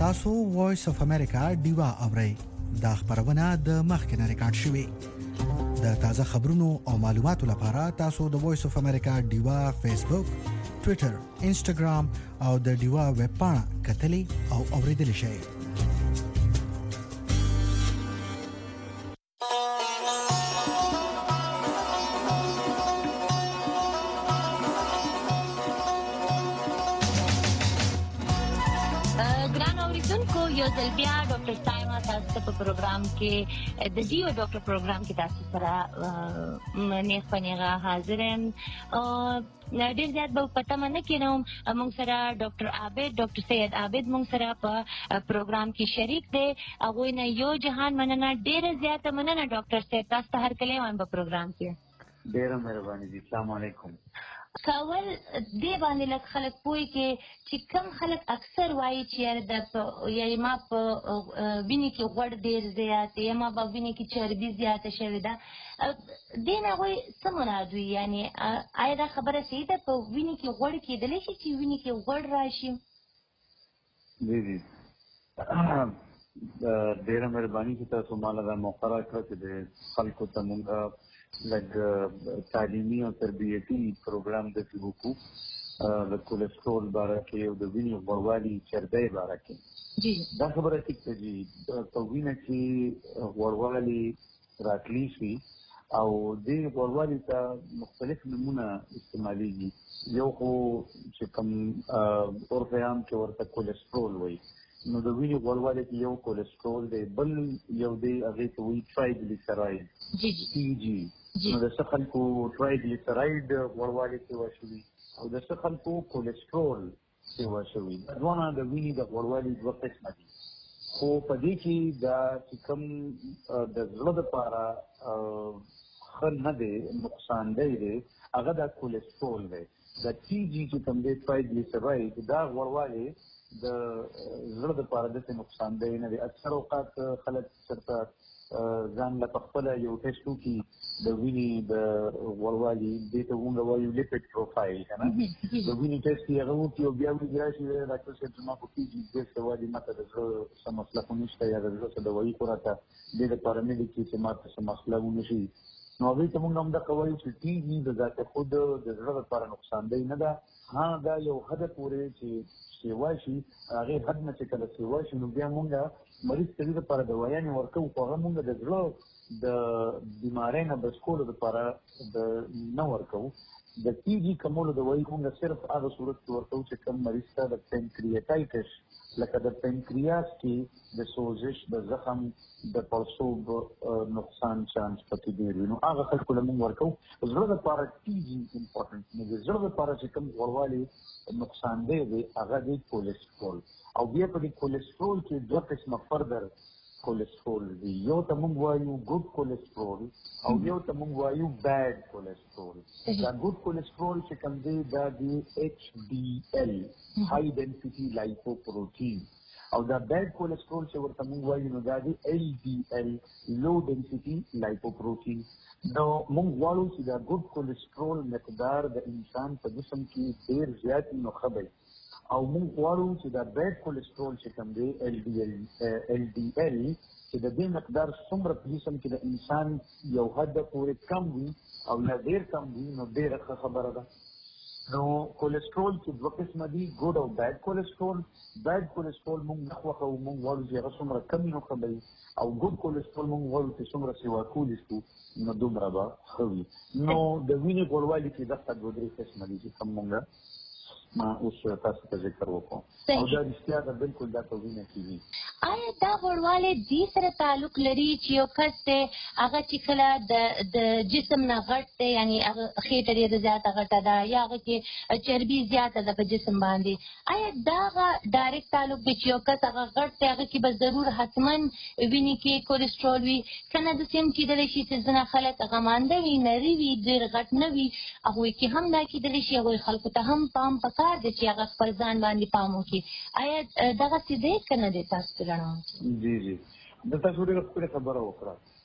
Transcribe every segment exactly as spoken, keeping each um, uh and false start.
تاسو وایس اف امریکا ډیوا اورئ دا خبرونه د مخکنه ریکارډ شوې د تازه خبرونو او معلوماتو لپاره تاسو د وایس اف امریکا ډیوا فیسبوک ټوئیټر انسټاګرام او د ډیوا ویب پاڼه کتلی او اوریدل شئ بیا ډاکټر سایما تاسو په پروګرام کې د جیو ډاکټر پروګرام کې تاسو سره نه پنیغه حاضر یم ډېر زیات به پته منه کینم موږ سره ډاکټر عابد ډاکټر سید عابد موږ سره په پروګرام کې شریک دی هغه نه یو جهان مننه ډېر زیات مننه ډاکټر سید تاسو هر کله وایم په پروګرام کې ډېر مهرباني دي السلام علیکم کاول دی باندې لک خلک پوي کې چې کم خلک اکثر وایي چې د یا ما په ویني کې غوړ ډیر زیات یا ما په ویني کې چربي زیاته شوې ده دین هغه سمونه دوی یعنی آیا دا خبره صحیح ده په ویني کې غوړ کېدلی شي چې ویني کې غوړ راشي جی جی ډېر مهرباني چې تاسو مال دا موقع راکړه چې د خلکو ته موږ لږ تعلیمي او تربیتي پروګرام د فیبوکو د کولیسټرول باره کې او د وینې غوړوالي چربۍ باره کې جی دا خبره ټیک ده چې په وینه کې غوړوالي راتلی شي او دې غوړوالي ته مختلف نمونه استعمالیږي یو خو چې کوم عرف عام کې ورته کولیسټرول وایي نو د وینې غوړوالي کې یو کولیسټرول دی بل یو دی هغې ته وایي ټرایګلیسراید جی ټي جي نو د څه خلکو ټرایګلیسراید غوړوالي سیوا شوي او د څه خلکو کولیسټرول سیوا شوي دا دواړه د وینې د غوړوالي دوه قسمه دي خو په دې کې دا چې کوم د زړه دپاره ښه نه دی نقصاندی دی هغه دا کولیسټرول دی دا ټي جي چې کوم دی ټرایګلیسراید دا غوړوالی د زړه دپاره داسې نقصاندی نه دی اکثر اوقات خلک چېرته ځان له پخپله یو ټیسټ وکړي د وینې د غوړوالي دې ته مونږ وایو لیپټ پروفایل که نه د وینې ټیسټ یې هغه وکړي او بیا ولیدي راشي ډاکټر صاحب زما خو ټي جي ټیسټ وایي ما ته د زړه څه مسله خو نشته یا د زړه څه دوایي خو راته دې دپاره نه لیکي چې ما ته څه مسله ونه شي نو هغوی ته مونږ همدغه وایو چې ټي جي د ذات خود د زړه دپاره نقصاندی نه ده ها دا یو حده پورې چې سیوا شي هغې حد نه چې کله سیوا شي نو بیا مونږ مریض ته دې دپاره دوايانې ورکوو خو هغه مونږ د زړه د بیمارۍ نه بچ کولو دپاره د نه ورکوو د ټي جي کمولو دوایي مونږ صرف هغه صورت کې ورکوو چې کوم مریض ته د پینکریاټایټس لکه د پینکریاس کې د سوزش د زخم د پړسوب نقصان چانس پکې ډېر وي نو هغه خلکو له مونږ ورکوو زړه دپاره ټي جي امپورټنټ نو د زړه دپاره چې کوم غوړوالي نقصاندی دی هغه دی کولیسټرول او بیا په دې کولیسټرول کې دوه قسمه فردر کولیسټرول دی یو ته مونږ وایو ګډ کولیسټرول او یو ته مونږ وایو بیډ کولیسټرول دا ګډ کولیسټرول چې کوم دی دا دی ایچ ډي ایل هائی ډینسټي لایپوپروټین او دا بیډ کولیسټرول چې ورته مونږ وایو نو دا دی ایل ډي ایل لو ډینسټي لایپوپروټین نو مونږ غواړو چې دا ګډ کولیسټرول مقدار د انسان په جسم کې ډېر زیات وي نو ښه دی او مونږ غواړو چې دا بیډ کولیسټرول چې کوم دی ایل ډي ایل ایل ډي ایل چې د دې مقدار څومره په جسم کې د انسان یو حد پورې کم وي او یا ډېر کم وي نو ډېره ښه خبره ده نو کولیسټرول چې دوه قسمه دي ګډ او بیډ کولیسټرول بیډ کولیسټرول مونږ نه خوښوو مونږ غواړو چې هغه څومره کم وي نو ښه به وي او ګډ کولیسټرول مونږ غواړو چې څومره سیوا کولی شو نو دومره به ښه وي نو د وینې غوړوالي کې دغه دوه درې قسمه دي چې کوم مونږ ما اوس تاسو ته ذکر وکړو او دا رښتیا ده بالکل دا په وینه کې وي آیا دا غوړوالی دې سره تعلق لري چې یو کس دی هغه چې کله د د جسم نه غټ دی یعنې هغه خېټه ډېره زیاته غټه ده یا هغه کې چربي زیاته ده په جسم باندې آیا دا هغه ډایرکټ تعلق دی چې یو کس هغه غټ دی هغه کې به ضرور حتما وینې کې کولیسټرول وي که نه داسې هم کېدلی شي چې ځینې خلک هغه مانده وي نري وي ډېر غټ نه وي هغوی کې هم دا کېدلی شي هغوی خلکو ته هم پام پکار دی چې هغه خپل ځان باندې پام وکړي آیا دغسې دی که نه دی تاسو جی جی د تاسو ډېره ښکلې خبره وکړه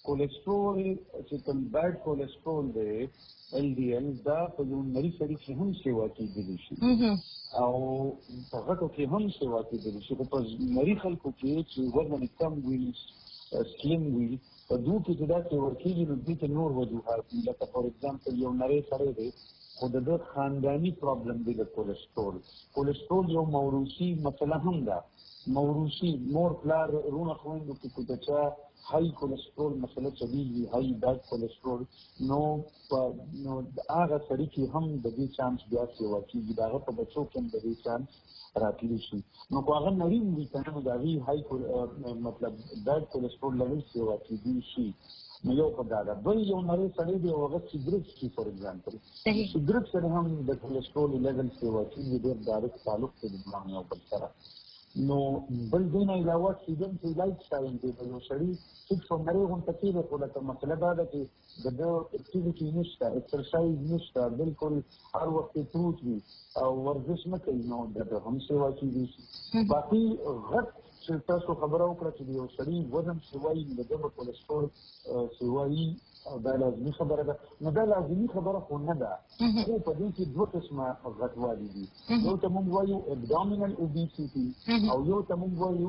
کولیسټرول چې کوم بیډ کولیسټرول دی ال ډي ال دا په یو نری سړي کې هم سیوا کېدلی شي او په غټو کې هم سیوا کېدلی شي خو په نری خلکو کې چې وزن کم وي سلیم وي په دوی کې چې دا سیوا کېږي نو دوی ته نور وجوهات دي لکه فور ایگزامپل یو نری سړی دی خو د ده خانداني پرابلم دی د کولیسټرول کولیسټرول یو موروثي مسله هم ده موروثي مور پلار رونه خویندو کې که د چا هاي کولیسټرول مسله چلیږي هاي بیډ کولیسټرول نو نو هغه سړي کې هم د دې چانس بیا سیوا کېږي د هغه په بچو کې هم د دې چانس راتلی شي نو که هغه نري وي که نه نو د هغې هاي مطلب بیډ کولیسټرول لیول سیوا کېدی شي نو یو په دا ده بل یو نری سړی دی او هغه سګرټ څښي فور ایگزامپل سګرټ سره هم د کولیسټرول لیول سیوا کېږي ډېر ډایرکټ تعلق دی د دواړو یو بل سره نو بل دې نه علاوه اکسیډنټ لایف سټایل دی یو سړی ټیک په نری غونډه کې دی خو لکه مسله دا ده چې د ده اکټیویټي نشته ایکسرسایز نشته بالکل هر وخت پروت وي او ورزش نه کوي نو د ده هم سیوا کېږي شي باقي غټ چې تاسو خبره وکړه چې یو سړي وزن سیوایي د ده به کولیسټرول سیوایي او دا لازمي خبره ده نو دا لازمي خبره خو نه ده خو په دې کې دوه قسمه غټوالي دي یو ته موږ وایو ابډومینل اوبیسیټي او یو ته موږ وایو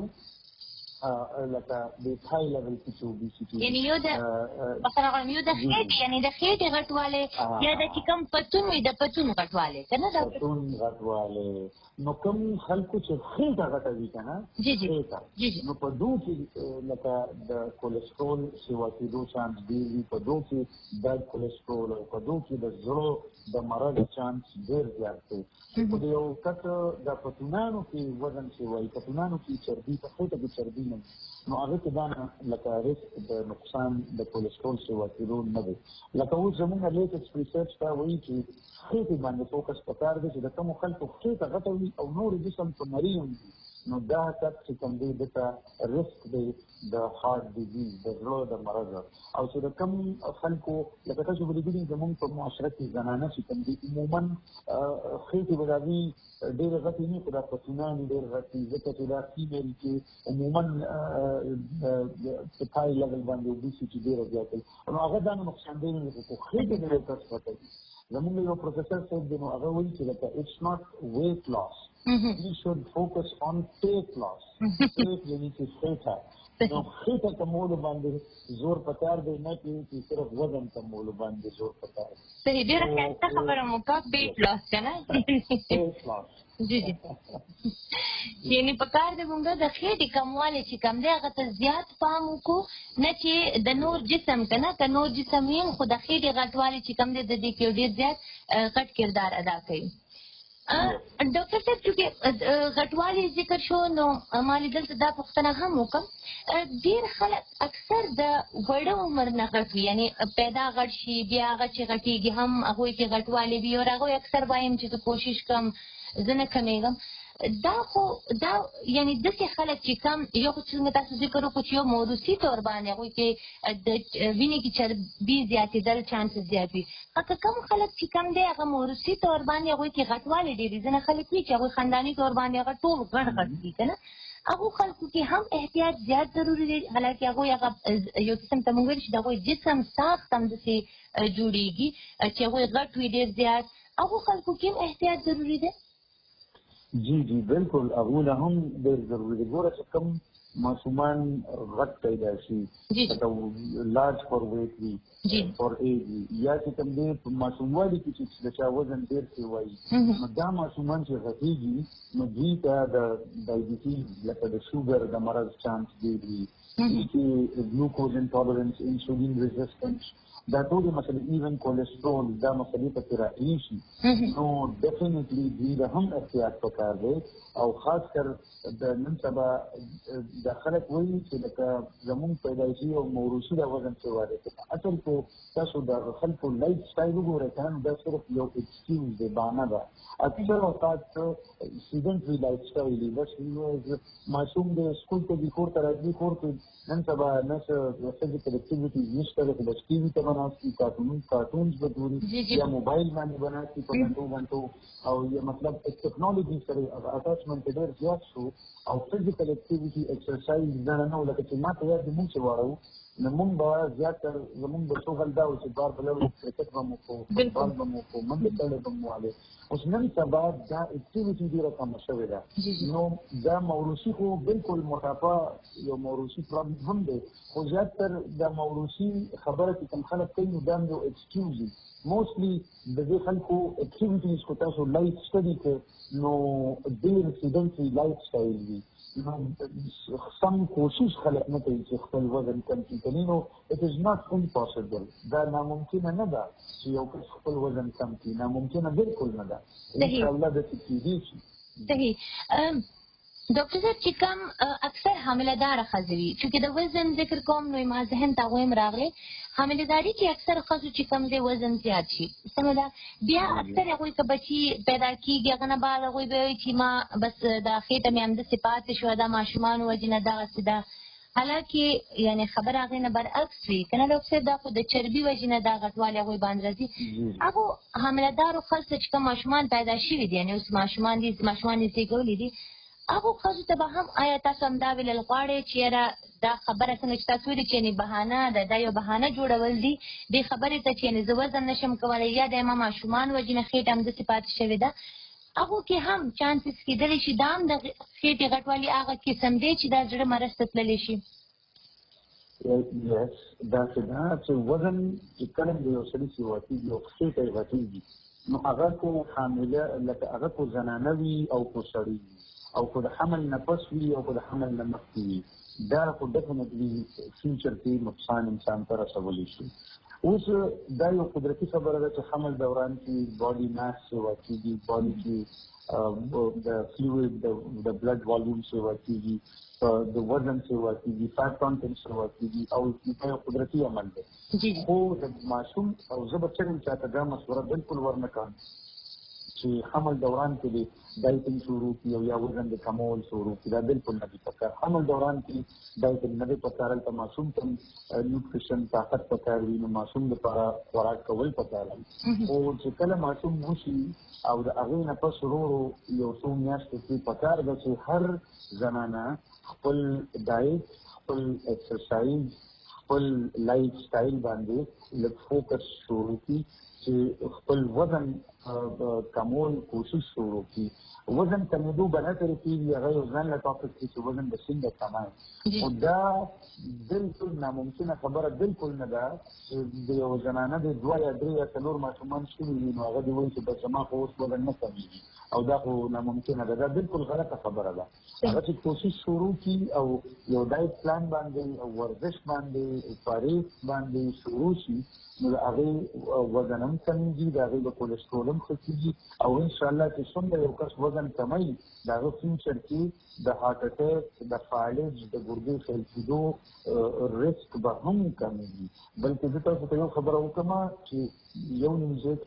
لکه د های لیول کې اوبیسیټي یعنی یو د بخره غواړم یو د خېټې یعنی د خېټې غټوالی یا د چې کوم پتون وي د پتون غټوالی که نه د پتون غټوالی نو کوم خلکو چې خېټه غټه وي که نه خېټه نو په دو کې لکه د کولیسټرول سیوا کېدو چانس ډېر وي په دو کې بیډ کولیسټرول او په دو کې د زړه د مرض چانس ډېر زیات دی خو د یو کټ د پتونانو کې وزن سیوایي پتونانو کې چربي په خېټه کې چربي نه نو هغه کې دا لکه ریسک د نقصان د کولیسټرول سیوا کېدو نه دی لکه اوس زموږ لیټسټ ریسرچ دا وایي چې خېټې باندې فوکس پکار دی چې د کومو خلکو خېټه غټه وي او نور جسم په نري وي نو دا کټ چې کوم دی دته ریسک دی د هارټ ډیزیز د زړه د مرض او چې د کوم خلکو لکه تاسو ولیدلي زموږ په معاشره کې زنانه چې کوم دي عموما خېټې به د هغوی ډېرې غټې نه خو دا پتونان ډېر غټ دي ځکه چې دا فیمیل کې عموما په پای لیول باندې اوبیسیټي ډېره زیاته وي نو هغه دا نه نقصاندی نه دی خو خېټې ډېر کس غټوي زموږ یو پروفیسر صاحب دی نو هغه وایي چې لکه اټس ناٹ ویټ لاس we should focus on weight loss weight یعنی چې خېټه نو خېټه کمولو باندې زور پکار دی نه چې صرف وزن کمولو باندې زور پکار دی صحیح ډېره ښایسته خبره مو وکړه ویټ لاس که نه ویټ لاس جی جی یعنی پکار دی مونږ د خېټې کموالی چې کم دی هغه ته زیات پام وکړو نه چې د نور جسم که نه که نور جسم وي خو د خېټې غټوالی چې کم دی د دې کې ډېر زیات غټ کردار ادا کوي ډاکټر صاحب چونکې غټوالی ذکر شو نو ما لیدل ته دا پوښتنه هم وکړم ډېر خلک اکثر د وړه عمر نه غټ وي یعنې پیدا غټ شي بیا هغه چې غټېږي هم هغوی کې غټوالی وي او هغوی اکثر وایم چې زه کوشش کوم زه نه کمیږم دا خو دا یعنی داسې خلک چې کم یو خو څنګه تاسو ذکر وکړو چې یو موروثي طور باندې هغوی کې د وینې کې چربي زیاتېدل چانسز زیات وي که کوم خلک چې کم دی هغه موروثي طور باندې هغوی کې غټوالی ډېر وي ځینې خلک وي چې هغوی خانداني طور باندې هغه ټول غټ غټ دي که نه هغو خلکو کې هم احتیاط زیات ضروري دی حالانکې هغوی هغه یو قسم ته مونږ ویل چې د هغوی جسم ساخت هم داسې جوړېږي چې هغوی غټ وي ډېر زیات هغو خلکو کې هم احتیاط ضروري دی جی جی بالکل هغو له هم ډېر ضروري دی ګوره چې کوم ماشومان غټ پیدا شي لکه لارج فور ویټ وي فور ایج وي یا چې کوم دی په ماشوموالي کې چې د چا وزن ډېر سیوایي نو دا ماشومان چې غټېږي نو دوی ته د ډایبیټیز لکه د شوګر د مرض چانس ډېر وي دوی کې ګلوکوز انټالرنس انسولین ریزسټنس دا ټولې مسلې ایون کولیسټرول دا مسلې پکې راغلي شي نو ډیفینیټلي دوی له هم احتیاط پکار دی او خاص کر د نن سبا دا خلک وایي چې لکه زمونږ پیدایشي او موروثي دا وزن سیوا دی اصل کې تاسو د خلکو لایف سټایل وګورئ که نه دا صرف یو ایکسکیوز دی بهانه ده اکثر اوقات سیډنټري لایف سټایل دی بس ماشوم د سکول ته ځي کور ته راځي کور کې نن سبا نه څه فزیکل اکټیویټیز نشته دی خو بس ټي وي ته به ناست وي کارټون کارټونز به ګوري یا موبایل باندې به ناست وي په غنټو غنټو او یا مطلب ټیکنالوژي سره اټاچمنټ ډېر زیات شو او فزیکل اکټیویټي ایکسرسایز نه نه لکه چې ما ته یاد دی مونږ چې واړو نو موږ به زیاتره زموږ د شغل دا و چې بار بلو کرکټ به مو کوو فوټبال به مو کوو منډې تړې به مو والې اوس نن سبا دا اکټیویټي ډېره کمه شوې ده نو دا موروثي خو بالکل موټاپا یو موروثي پرابلم هم دی خو زیاتره د موروثي خبره چې کوم خلک کوي نو دا یو ایکسکیوز دی موسټلی د دې خلکو اکټیویټیز کو تاسو لایف سټډي کې نو ډېر سیډنټري لایف سټایل دی نو سم کوشش خلک نه کوي چې خپل وزن کم کړي نو اټ از ناٹ امپوسیبل دا ناممکنه نه ده چې یو کس خپل وزن کم کړي ناممکنه بالکل نه ده ان شاء الله د تکلیف شي صحیح ډاکټر صاحب چې کوم اکثر حامله ښځې چې د وزن ذکر کوم نو ما ذهن ته وایم راغلی حاملهداري کې اکثر ښځو چې کوم دی وزن زیات شي سمه ده بیا اکثر هغوی که بچي پیدا کېږي هغه نه بعد هغوی به وایي چې ما بس دا خېټه مې همداسې پاتې شوه دا ماشومانو وجې نه دغسې ده حالانکې یعنې خبره هغې نه برعکس وي که نه ډاکټر صاحب دا خو د چربي وجې نه دا غټوالی هغوی باندې راځي هغو حاملهدارو ښځو ته چې کوم ماشومان پیدا شوي دي یعنې اوس ماشومان دي ماشومان یې زېږولي دي هغو ښځو ته به هم آیا تاسو همدا ویلل غواړئ چې یاره دا خبره څنګه چې تاسو ویلي چې یعنې بهانه ده دا یو بهانه جوړول دي دې خبرې ته چې یعنې زه وزن نشم کولی یا د ما ماشومان وجې نه خېټه همداسې پاتې شوې ده هغو کې هم چانسز کېدلی شي دا هم د خېټې غټوالي هغه قسم دی چې دا زړه مرض ته تللی شي یس داسې ده چې وزن چې کله د یو سړي چې واتېږي او خېټه یې غټېږي نو هغه کو حامله لکه هغه کو زنانه وي او کو سړي وي او کو د حمل نه پس وي او کو د حمل نه مخکې وي دا خو ډیفینټلی فیوچر کې نقصان انسان ته رسولی شي اوس دا یو قدرتي خبره ده چې حمل دوران کې باډي ماس سیوا کېږي باډي کې د فلویډ د بلډ والیوم سیوا کېږي د وزن سیوا کېږي فیټ کانټینټ سیوا کېږي او دا یو قدرتي عمل دی خو د ماشوم او زه به څنګه چاته دا مشوره بالکل ورنه کوم چې حمل دوران کې دی ډایټینګ شروع کړي او یا وزن د کمول شروع کړي دا بالکل نه دي پکار حمل دوران کې ډایټینګ نه دی پکار هلته ماشوم ته نیوټریشن طاقت پکار وي نو ماشوم لپاره خوراک کول پکار وي او چې کله ماشوم وشي او د هغې نه پس ورو ورو یو څو میاشتې کې پکار ده چې هر زنانه خپل ډایټ خپل ایکسرسایز خپل لایف سټایل باندې لږ فوکس شروع کړي چې خپل وزن کمول کوشش شروع کړي وزن کمېدو به نه ترې کېږي هغه یو ځان له ټاپک دی چې وزن به څنګه کمای خو دا بالکل ناممکنه خبره بالکل نه ده چې د یو زنانه د دوه یا درې یا څلور ماشومان شوي وي نو هغه دې وایي چې بس ما خو اوس وزن نه کمېږي او دا خو ناممکنه ده دا بالکل غلطه خبره ده هغه چې کوشش شروع کړي او یو ډایټ پلان باندې او ورزش باندې پرهیز باندې شروع شي نو د هغې وزن هم کمېږي د هغې د کولسټرول هم ښه کېږي او انشاءالله چې څومره یو کس وزن کموي د هغه فیوچر کې د هارټ اټیک د فالج د ګردې فیل کېدو ریسک به هم کمېږي بلکې زه تاسو ته یو خبره وکړم چې یو نیم ځای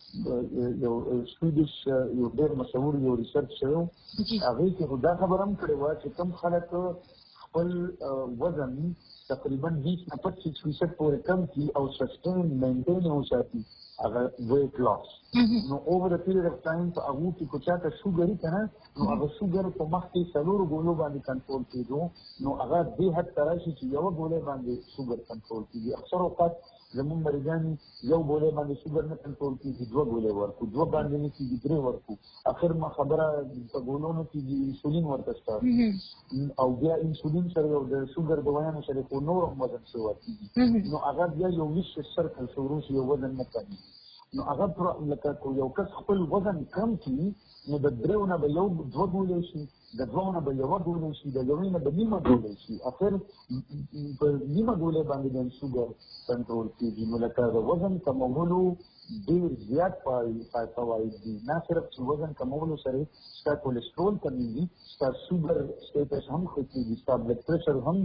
کې یو سویډش یو ډېر مشهور یو ریسرچ شوی هغې کې خو دا خبره هم کړې وه چې کوم خلک خپل وزن تقریبا بیس نه پچیس فیصد پورې کم کړي او سسټین مینټین یې وساتي هغه ویټ لاس نو اوور ا پیریډ اف ټایم په هغو کې که چاته شوګر وي که نه نو هغه شوګر په مخ کې څلورو ګولو باندې کنټرول کېدو نو هغه دې حد ته راشي چې یوه ګولۍ باندې شوګر کنټرول کېږي اکثر اوقات زموږ مریضان یو ګولۍ باندې شوګر نه کنټرول کېږي دوه ګولۍ ورکړو دوه باندې نه کېږي درې ورکړو اخر ما خبره په ګولو نه کېږي انسولین ورته شته او بیا انسولین سره یو د شوګر دوایانو سره خو نور هم وزن سیوا کېږي نو هغه بیا یو ویشیس سرکل شروع شي یو وزن نه کمېږي نو هغه لکه یو کس خپل وزن کم کړي نو د درېو نه به یو دوه ګولۍ شي د دوو نه به یوه ګولۍ شي د یوې نه به نیمه ګولۍ شي اخر په نیمه ګولۍ باندې د شوګر کنټرول کېږي نو لکه د وزن کمولو ډېر زیات فواید دي نه صرف چې وزن کمولو سره ستا کولسټرول کمېږي ستا شوګر سټیټس هم ښه کېږي ستا بلډ پریشر هم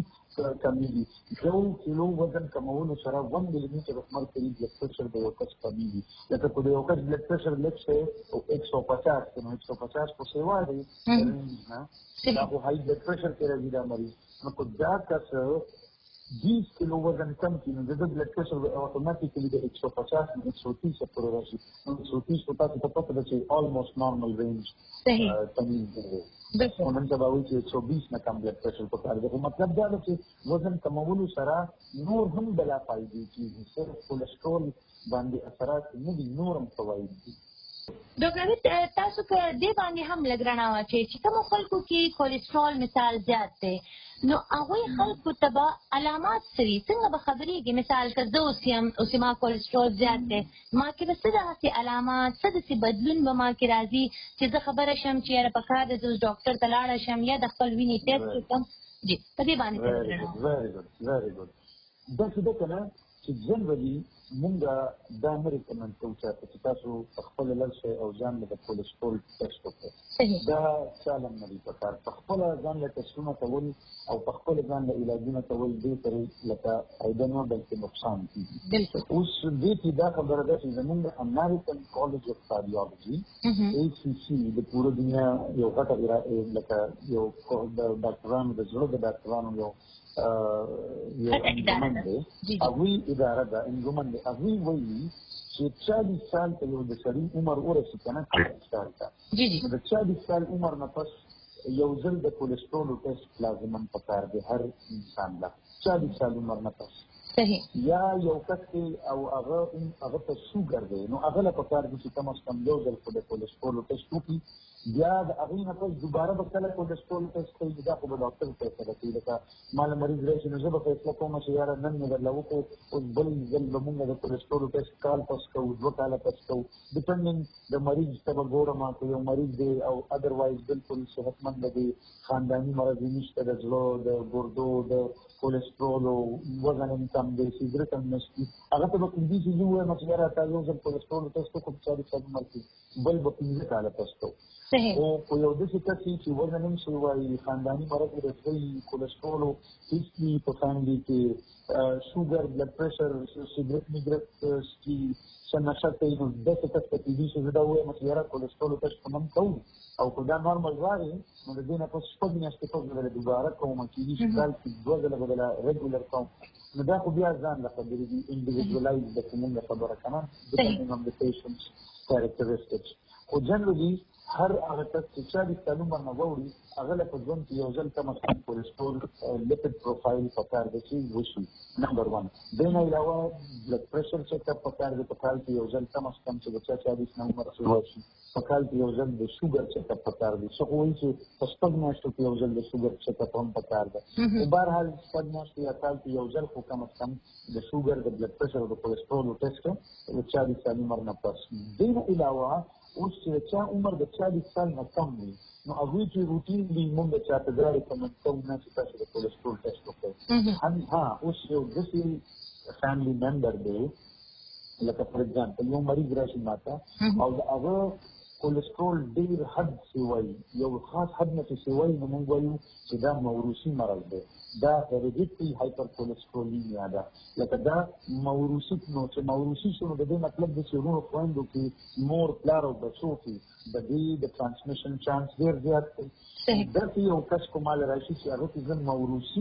کمېږي یو کیلو وزن کمولو سره ون ملي میټر اف مرکري بلډ پریشر د یو کس کمېږي لکه که د یو کس بلډ پریشر لږ شی او ایک سو پچاس دی نو ایک سو پچاس خو سیوا دی دا خو هائی بلډ پریشر کې راځي دا مریض نو که دا کس بیس کیلو وزن کم کړي نو د ده بلډ پریشر به اتوماتیکلي د ایک سو پچاس نه ایک سو تیس پورې راشي. نو ایک سو تیس خو تاسو ته پته ده چې آلموسټ نارمل رینج تمیز دی. نو نن سبا وایي چې ایک سو بیس نه کم بلډ پریشر پکار دی. خو مطلب دا ده چې وزن کمولو سره نور هم بلا فایدې کېږي، صرف کولیسټرول باندې اثرات نه دي، نور هم فواید دي. ډاکټر تاسو په دې باندې هم لږ رڼا واچوئ چې کومو خلکو کې کولیسټرول مثال زیات دی نو هغوی خلکو ته به علامات څه وي؟ څنګه به خبرېږي؟ مثال که زه اوس یم اوس ما کولیسټرول زیات دی، ما کې به څه داسې علامات څه داسې بدلون به ما کې راځي چې زه خبره شم چې یاره پکار ده زه اوس ډاکټر ته لاړه شم یا د خپل وینې ټیسټ وکړم؟ جي په دې باندې ویری ګډ ویری ګډ. داسې ده که نه چې جنرالي مونږ دا نه ریکمنډ کوو چاته چې تاسو په خپله لاړ شئ او ځان له د کولیسټرول ټیسټ وکړئ. دا چاله نه دي پکار. په خپله ځان له ټیسټونه کول او په خپله ځان له علاجونه کول دې پرې لکه فایده نه بلکې نقصان کېږي. اوس دې کې دا خبره ده چې زمونږ امریکن کالج اف کارډیالوجي ای سی سی د پوره دنیا یو غټه لکه یو د ډاکټرانو د زړه د ډاکټرانو یو یو انجمن دی، هغوی اداره ده انجمن دی. هغوی وایي چې چالیس سال ته یو د سړي عمر ورسي که نه چالیس سال ته د چالیس سال عمر نه پس یو ځل د کولیسټرول ټیسټ لازماً پکار دی هر انسان له چالیس سال عمر نه پس. یا یو کس کې او هغه هغه ته شوګر دی نو هغه له پکار دی چې کم از کم یو ځل خو د کولیسټرول ټیسټ وکړي. بیا د هغې نه پس دوباره به کله کولیسټرول ټیسټ کوي دا خو به ډاکټر فیصله کوي. لکه ما له مریض راشي نو زه به فیصله کوم چې یاره نن مې درله وکړو اوس بل ځل به مونږ د کولیسټرول ټیسټ کال پس کوو دوه کاله پس کوو ډیپنډنګ د مریض ته به ګورم که یو مریض دی او ادروایز بالکل صحتمند دی، خانداني مرض یې نشته، د زړه د ګردو د کولیسټرول وزن یې کم دی، سګرټ هم نشتي، هغه ته به پنځه چې زه ووایم چې یاره تا یو ځل کولیسټرول ټیسټ وکړو په چالیس سال عمر کې بل به پنځه کاله پس کوو. خو په یو داسې کس چې وزن هم شی وایي، خانداني مرض یې رسوي، کولیسټرول هېڅ وي په فیملي کې، شوګر بلډ پریشر سګرټ میګرټ څکي، څه نشه کوي، نو داسې کس ته کېدي چې زه دا ووایم چې یاره کولیسټرول ټیسټ خو هم کوو او که دا نارمل راغی نو د دې نه پس شپږ میاشتې پس به دله دوباره کوم کېدي چې کال کې دوه ځله به دله ریګولر کوم. نو دا خو بیا ځان له خبرې دي انډیویډوالایز ده چې مونږ خبره که نه ډیپنډینګ آن د پیشنټس کیریکټریسټکس. خو جنرالي هر هغه کس چې چالیس کال عمر نه واوړي هغه له په ژوند کې یو ځل کم از کم کولیسټرول لیپډ پروفایل پکار دی چې وشي. نمبر ون. دې نه علاوه بلډ پریشر چیک اپ پکار دی، په کال کې یو ځل کم از کم چې د چا چالیس نه عمر شروع شي، په کال کې یو ځل د شوګر چیک اپ پکار دی. څه خو وایي چې په شپږ میاشتو کې یو ځل د شوګر چیک اپ هم پکار دی. خو بهرحال شپږ میاشتې یا کال کې یو ځل خو کم از کم د شوګر د بلډ پریشر او د کولیسټرول ټیسټ د چالیس سال عمر نه پس. دې نه علاوه اوس چې چا عمر د چالیس سال نه کم وي نو هغوی چې روټینلی مونږ چاته دا ریکمنډ کوو نه چې تاسو د کولیسټرول ټیسټ وکړئ. ها اوس یو داسې فیملي ممبر دی لکه فار ایگزامپل یو مریض راشي ماته او د هغه کولیسټرول ډېر حد سیوایي، یو خاص حد نه چې سیوایي نو مونږ وایو چې دا موروثي مرض دی، دا هیریډیټري هایپر کولیسټرولینیا ده. لکه دا موروثي نو چې موروثي شو نو د دې مطلب دی چې وروڼو خویندو کې مور پلار او بچو کې د دې د ټرانسمیشن چانس ډېر زیات دی. داسې یو کس کومه راشي چې هغه کې زه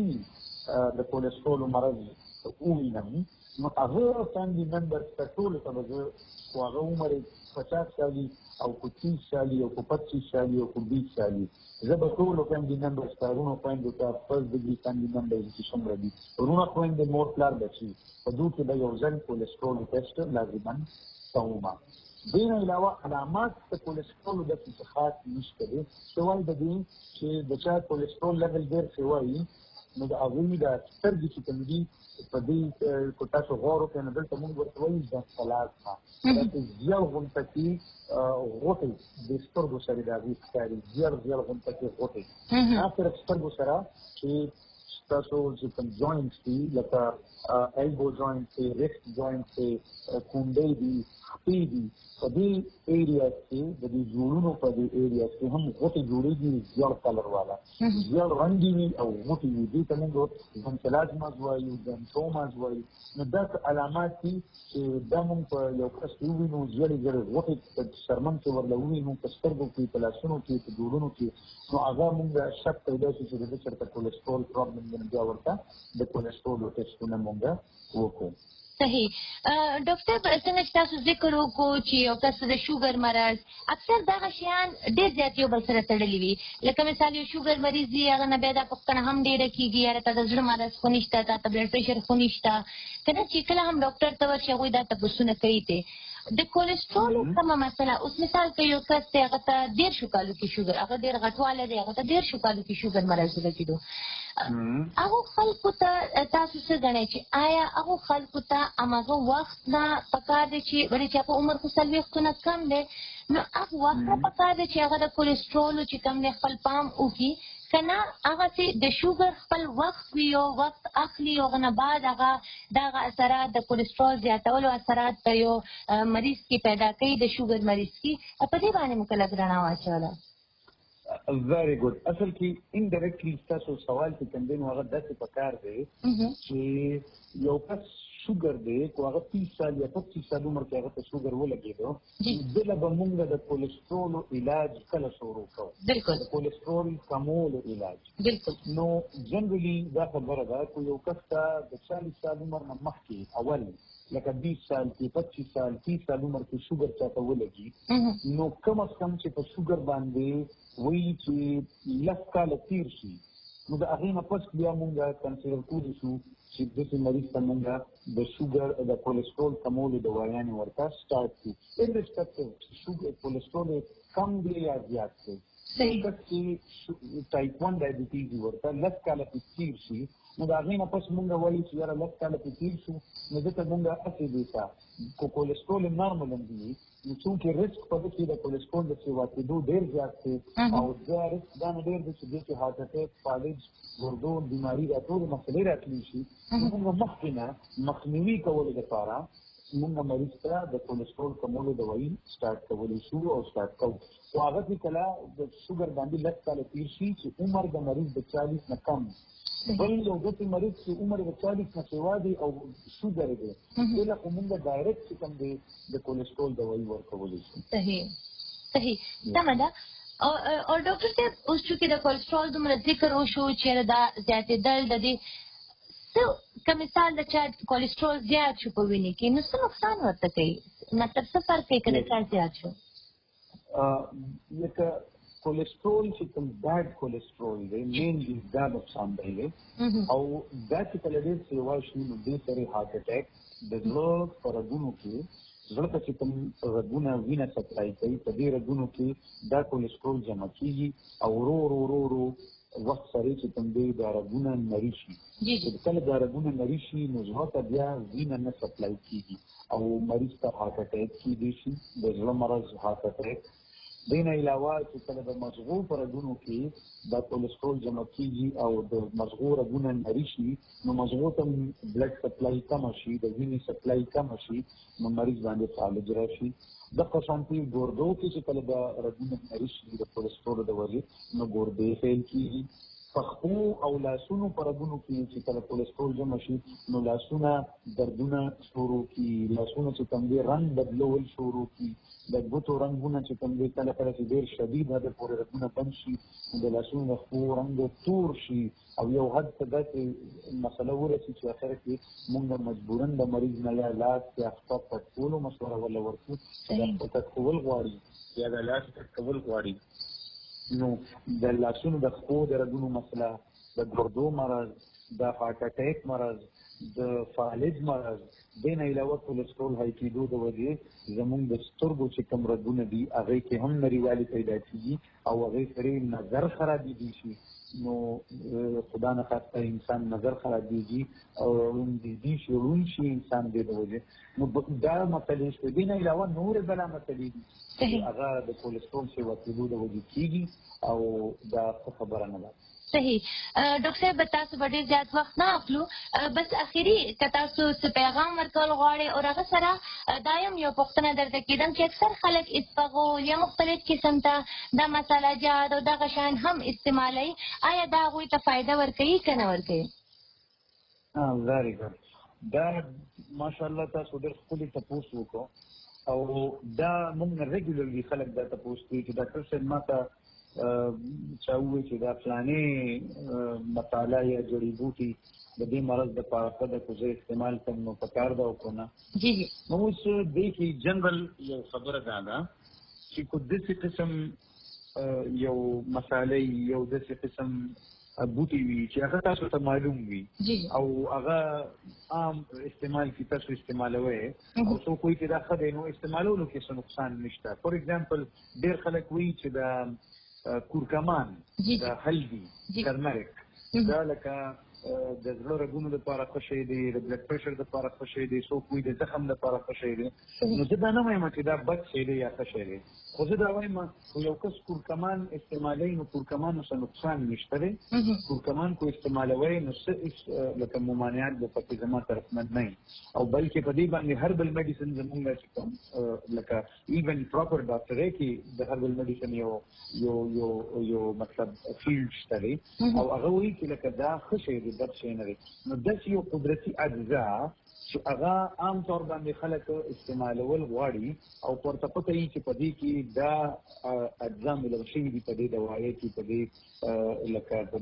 موروثي د کولیسټرول مرض ووینم نو هغه فیملي ممبرس ته ټولو ته به زه خو هغه عمر پچاس سالي او که تیس سالي او که پچیس سالي او که بیس سالي زه به ټولو فیملي ممبرس ته وروڼو خویندو ته فرست ډګري فیملي ممبرس چې څومره دي وروڼه خویندې مور پلار بچي په دوی کې به یو ځل کولیسټرول ټیسټ لازما کوم. دې نه علاوه علامات د کولیسټرول داسې خاص نشته دی سوای د دې چې د چا کولیسټرول لیول ډېر سوایي نو د هغوی د سترګې چې کوم دي په دې که تاسو غور وکړئ نو دلته مونږ ورته وایو ډسپلازما، داسې زیړ غونته کې غوټې د سترګو سره د هغوی ښکاري، زیړ زیړ غونته کې غوټې دا صرف سترګو سره چې تاسو چې کوم جوینټس دي لکه ایلبو جوینټ دی، ریسټ جوینټ دی، کونډۍ دي، خپې دي، په دې ایریاز کې د دې جوړونو په دې ایریاز کې هم غوټې جوړېږي زیړ کلر والا، زیړ رنګې وي او غوټې وي، دې ته موږ ونسلاجماز وایو، ډنټوماز وایو. نو دا علامات دي چې دا موږ په یو کس کې ووینو زیړې زیړې غوټې په شرمن کې ورله ووینو په سترګو کې، په لاسونو کې، په جوړونو کې، نو هغه موږ شک پیدا شي چې د ده چېرته کولیسټرول پرابلم موږ بیا ورته د کولیسټرول ټیسټونه موږ وکړو. صحیح. ډاکټر څنګه چې تاسو ذکر وکړو چې یو کس د شوګر مرض اکثر دغه شیان ډېر زیات یو بل سره تړلي وي، لکه مثال یو شوګر مریض وي هغه نه بیا دا پوښتنه هم ډېره کېږي یاره تا د زړه مرض خو نشته، تا ته بلډ پریشر خو نشته، که نه چې کله هم ډاکټر ته ورشي هغوی دا تپوسونه کوي دی. د کولیسټرول کومه مسله، اوس مثال که یو کس دی هغه ته دېرشو کالو کې شوګر، هغه ډېر غټوالی دی، هغه ته دېرشو کالو کې شوګر مرض ولګېدو، هغو خلکو ته تاسو څه ګڼئ چې آیا هغو خلکو ته هماغه وخت نه پکار دی چې ولې چې هغه عمر خو څلوېښتو نه کم دی، نو هغه وخت نه پکار دی چې هغه د کولیسټرولو چې کوم دی خپل پام وکړي، که نه هغسې د شوګر خپل وخت وي او وخت اخلي او هغه نه بعد هغه دغه اثرات د کولیسټرول زیاتولو اثرات په یو مریض کې پیدا کوي، د شوګر مریض کې. په دې باندې مو کله رڼا واچوله؟ Very good. اصل کې انډایرکټلی تاسو سوال چې کوم دی نو هغه داسې پکار دی چې یو کس شوګر دی کو هغه تیس سال یا پچیس سال عمر کې هغه ته شوګر ولګېدو، دله به موږ د کولیسټرولو علاج کله شروع کوو، د کولیسټرول کمولو علاج. نو جنرالي دا خبره ده که یو کس ته د چالیس سال عمر نه مخکې اول لکه بیس سال کې پچیس سال تیس سال عمر کې شوګر چاته ولګي، نو کم از کم چې په شوګر باندې وایي چې لس کاله تیر شي نو د هغې نه پس بیا مونږ کنسیډر کولی شو چې داسې مریض ته مونږ د شوګر د کولیسټرول کمولو دوايانې ورته سټارټ کړو، انریسپیکټیو چې شوګر کولیسټرول کم دی یا زیات دی. کس چې ټایپ ون ډایبیټیز ورته لس کاله کې تیر شي نو د هغې نه پس مونږ وایو چې یاره لس کاله کې تیر شو نو دې ته مونږ هسې دی ته کو کولیسټرول یې نارمل هم دي، نو څومره رسک په دې کې د کولیسټرول د سیوا کېدو ډېر زیات دی او دا رسک دا نه ډېر دی چې دې کې هارټ اټیک، فالج، ګردو بیماري دا ټولې مسلې راتلی شي. نو مونږ مخکې نه مخنیوي کولو دپاره مونږ مریض ته د کولیسټرول کمولو دوایي سټارټ کولی شو او سټارټ کوو. خو هغه چې کله د شوګر باندې لس کاله تېر شي چې عمر د مریض د چالیس نه کم، بل یو داسې مریض چې عمر د چالیس نه سوا دی او شوګر دی دې له خو مونږ ډایرکټ چې کوم دی د کولیسټرول دوایي ورکولی شو. صحیح صحیح سمه ده. او ډاکټر صاحب اوس چونکې د کولیسټرول دومره ذکر وشو چې دا زیاتېدل د دې څه که مثال د چا کولیسټرول زیات شو په وینې کې نو څه نقصان ورته کوي، مطلب څه فرق کوي که د چا زیات شو؟ لکه کولیسټرول چې کوم بیډ کولیسټرول دی مینلی دا نقصان دی او دا چې کله ډېر سیوا شي نو دې سره هارټ اټیک د زړه په رګونو کې زړه ته چې کوم رګونه وینه سپلای کوي په دې رګونو کې دا کولیسټرول جمع کېږي او ورو ورو ورو ورو وخت سره چې کوم دی دا رګونه نري شي، چې کله دا رګونه نري شي نو زړه ته بیا وینه نه سپلای کېږي او مریض ته هارټ اټیک کېدی شي، د زړه مرض هارټ اټیک. دې نه علاوه چې کله د مغزو په رګونو کې دا کولیسټرول جمع کېږي او د مغزو رګونه نري شي نو مغزو ته بلډ سپلای کمه شي، د وینې سپلای کمه شي نو مریض باندې فالج راشي. دغه شانتي ګردو کې چې کله د رګونه نري شي د کولیسټرول د وجې نو ګردې فیل کېږي. پښو او لاسونو په رګونو کې چې کله کولیسټرول جمع شي نو لاسونه دردونه شروع کړي، لاسونه چې کوم دی رنګ بدلول شروع کړي، د ګوتو رنګونه چې کوم دی کله کله چې ډېر شدید حد پورې رګونه بند شي نو د لاسونو د پښو رنګ تور شي او یو حد ته داسې مسله ورسي چې اخر کې موږ مجبورا د مریض نه یا لاس یا خپه پټکولو مشوره ورله ورکړو، یا پټکول غواړي یا د لاس پټکول غواړي نو د لاسونو د خپو د رګونو مسله، د ګردو مرض، د هارټ اټیک مرض، د فالج مرض، دې نه علاوه کولیسټرول های کېدو د وجې زموږ د سترګو چې کوم رګونه دي هغې کې هم نریوالي پیدا کېږي او هغې سره نظر خرابېدی شي. نو خدا نخواسته انسان نظر خرابېږي او ړوندېدي شي ړوند شي انسان دې د وجې نو دا مسلې شوې. دې نه علاوه نورې بله مسلې دي چې هغه د کولیسټرول سیوا کېدو د وجې کېږي او دا څه خبره نه ده. صحیح. ډاکټر صاحب تاسو به ډېر زیات وخت نه اخلو، بس اخري که تاسو څه پیغام ورکول غواړئ او هغه سره دا هم یو پوښتنه درته کېدم چې اکثر خلک اسپغول یا مختلف قسم ته دا مساله جات او دغه شیان هم استعمالوي، آیا دا هغوی ته فایده ورکوي که نه ورکوي؟ ویری ګډ. دا ماشاءالله تاسو ډېر ښکلي تپوس وکړو او دا موږ ریګولرلي خلک دا تپوس کوي چې ډاکټر صاحب ما ته چا ووایي چې دا فلانې مساله یا جړی بوټي د دې مرض دپاره ښه ده که زه استعمال کړم نو پکار ده او که نه. نو اوس دې کې جنرل یو خبره دا ده چې که داسې قسم یو مسالې یو داسې قسم بوټي وي چې هغه تاسو ته معلوم وي او هغه عام استعمال کې تاسو استعمالوئ او څوک وایي چې دا ښه دی نو استعمالولو کې څه نقصان نشته. فور ایگزامپل ډېر خلک وایي چې د کورکمان د هلدي ټرمرک دا لکه د زړه رګونو لپاره ښه شی دی، د بلډ پریشر لپاره ښه شی دی، څوک وایي د زخم لپاره ښه شی دی. نو زه دا نه وایم چې دا بد شی دی یا ښه شی دی، خو زه دا وایم خو یو کس کورکمان استعمالوي نو کورکمان نو څه نقصان نشته دی. کورکمان کو استعمالوي نو څه لکه ممانعات به پکې زما طرف نه نه او بلکې په دې باندې هربل میډیسن زمونږ چې کوم لکه ایون پراپر ډاکټر کې د هربل میډیسن یو یو یو یو مطلب فیلډ شته دی او هغه وایي چې لکه دا ښه شی دی بد شی نه دی. نو داسې یو قدرتي اجزا چې هغه عام طور باندې خلک استعمالول غواړي او ورته پته وي چې په دې کې دا اجزا ملو شوي دي په دې دوایي کې په دې لکه په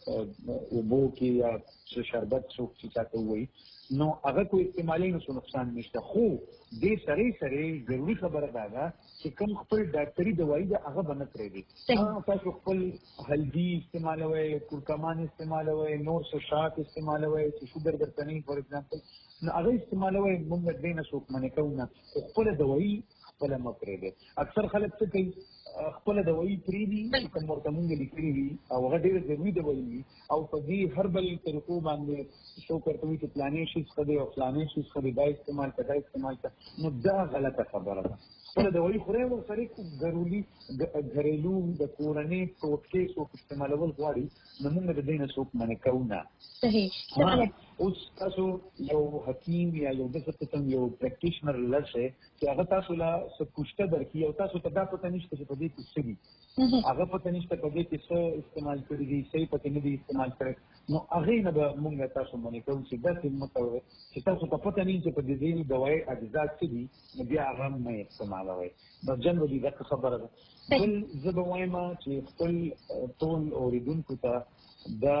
دې اوبو کې یا څه شربت څوک چې چاته ووایي نو هغه کو استعمالي نو څه نقصان نشته. خو دې سره سره ضروري خبره دا ده چې کوم خپل ډاکټري دوايي ده هغه به نه پرېږدي. تاسو خپل هلدي استعمالوئ، کورکمان استعمالوئ، نور څه شات استعمالوئ چې شوګر درته نه فور ایگزامپل نو هغه استعمالوئ موږ دې نه څوک منع کوو نه، خو خپله دوايي خپله مه پرېږدئ. اکثر خلک څه کوي خپله دوايي پرېږدي چې کوم ورته موږ لیکلي وي او هغه ډېره ضروري دوايي وي او په دې هربل طریقو باندې څوک ورته وایي چې فلانې شي ښه دی او فلانې شي ښه دی، دا استعمال کړه دا استعمال کړه نو دا غلطه خبره ده. خپله دوايي خورئ او سره ضروري ګریلو د کورنۍ ټوټکې څوک استعمالول غواړي نو موږ د دې نه څوک منع کوو نه. اوس تاسو یو حکیم یا یو داسې قسم یو پریکټیشنر لرئ چې هغه تاسو له څه پوښته درکړي او تاسو ته دا پته نشته چې په دې کې څه دي، هغه پته نشته په دې کې څه استعمال کړي دي، څه پته نه دي استعمال کړی نو هغې نه به موږ تاسو منع کوو چې داسې مه کوئ چې تاسو ته پته نه وي چې په دې دوایي اجزا څه دي نو بیا هغه مه استعمالوئ. نو جنرالي دغه خبره ده. بل زه به وایم چې خپل ټول اورېدونکو ته دا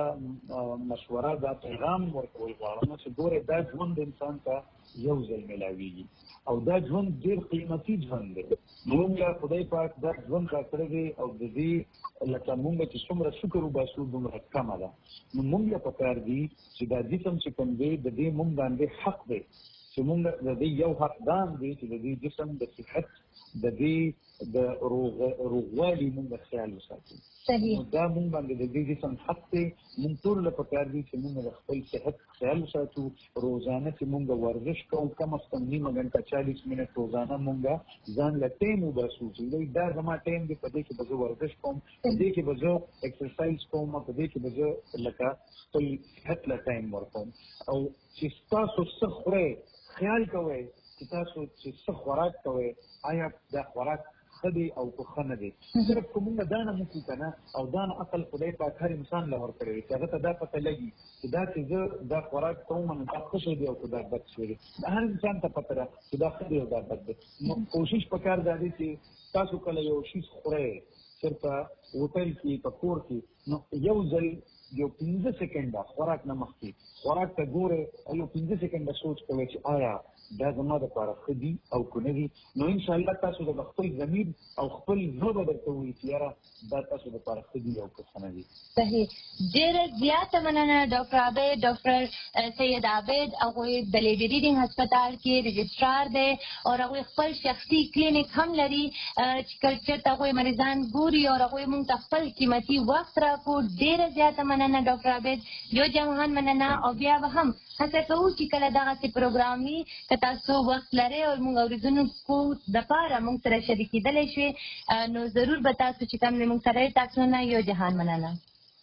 مشوره دا پیغام ورکول غواړم چې ګوره دا ژوند انسان ته یو ځل میلاویږي او دا ژوند ډېر قیمتي ژوند دی. موږ خدای پاک دا ژوند راکړی دی او د دې لکه موږ چې څومره شکر وباسو دومره کمه ده. نو موږ له پکار دي چې دا جسم چې کوم دی د دې موږ باندې حق دی چې موږ د دې یو حقدار دی چې د دې جسم د صحت د دې د روغوالي موږ خیال وساتو. دا موږ باندې د دې جسم حق دی. موږ ټول له پکار دي چې موږ د خپل صحت خیال وساتو. روزانه چې موږ ورزش کوو کم از کم نیمه ګنټه چالیس منټ روزانه موږ ځان له ټایم وباسو چې دا زما ټایم دی په دې کې به زه ورزش کوم، په دې کې به زه ایکسرسایز کوم، په دې کې به زه لکه خپل صحت له ټایم ورکوم. او چې تاسو څه خورئ خیال کوئ چې تاسو چې څه خوراک کوئ آیا دا خوراک ښه دی او که ښه نه دی. صرف که موږ دا نه موکړو که نه او دا نه عقل خدای پاک هر انسان له ورکړی دی چې هغه ته دا پته لګي چې دا چې زه دا خوراک کوم نو دا ښه شی دی او که دا بد شی دی. د هر انسان ته پته ده چې دا ښه دی او دا بد دی. نو کوشش پکار دا دی چې تاسو کله یو شیز خورئ چېرته هوټل کې په کور کې نو یو ځل یو پنځه سکنډه خوراک نه مخکې خوراک ته ګورئ او یو پنځه سکنډه سوچ کوئ چې آیا دا زما دپاره ښه دي او که نه دي. نو انشاءالله تاسو د خپل ضمیر او خپل زړه به درته وایي چې یاره دا تاسو دپاره ښه دي او که ښه نه دي. صحیح. ډېره زیاته مننه ډاکټر عابد. ډاکټر سید عابد هغوی د لیډي ریډینګ هسپتال کې رجسټرار دی او هغوی خپل شخصي کلینیک هم لري چې کله چېرته هغوی مریضان ګوري او هغوی موږ ته خپل قیمتي وخت راکړو. ډېره زیاته مننه ډاکټر عابد. یو جهان مننه او بیا به هم هڅه کوو چې کله دغسې پروګرام وي که تاسو وخت لرئ او موږ اورېدونکو دپاره موږ سره شریکېدلی شوې نو ضرور به تاسو چې کوم دی موږ سره یې تاسو نه یو جهان مننه.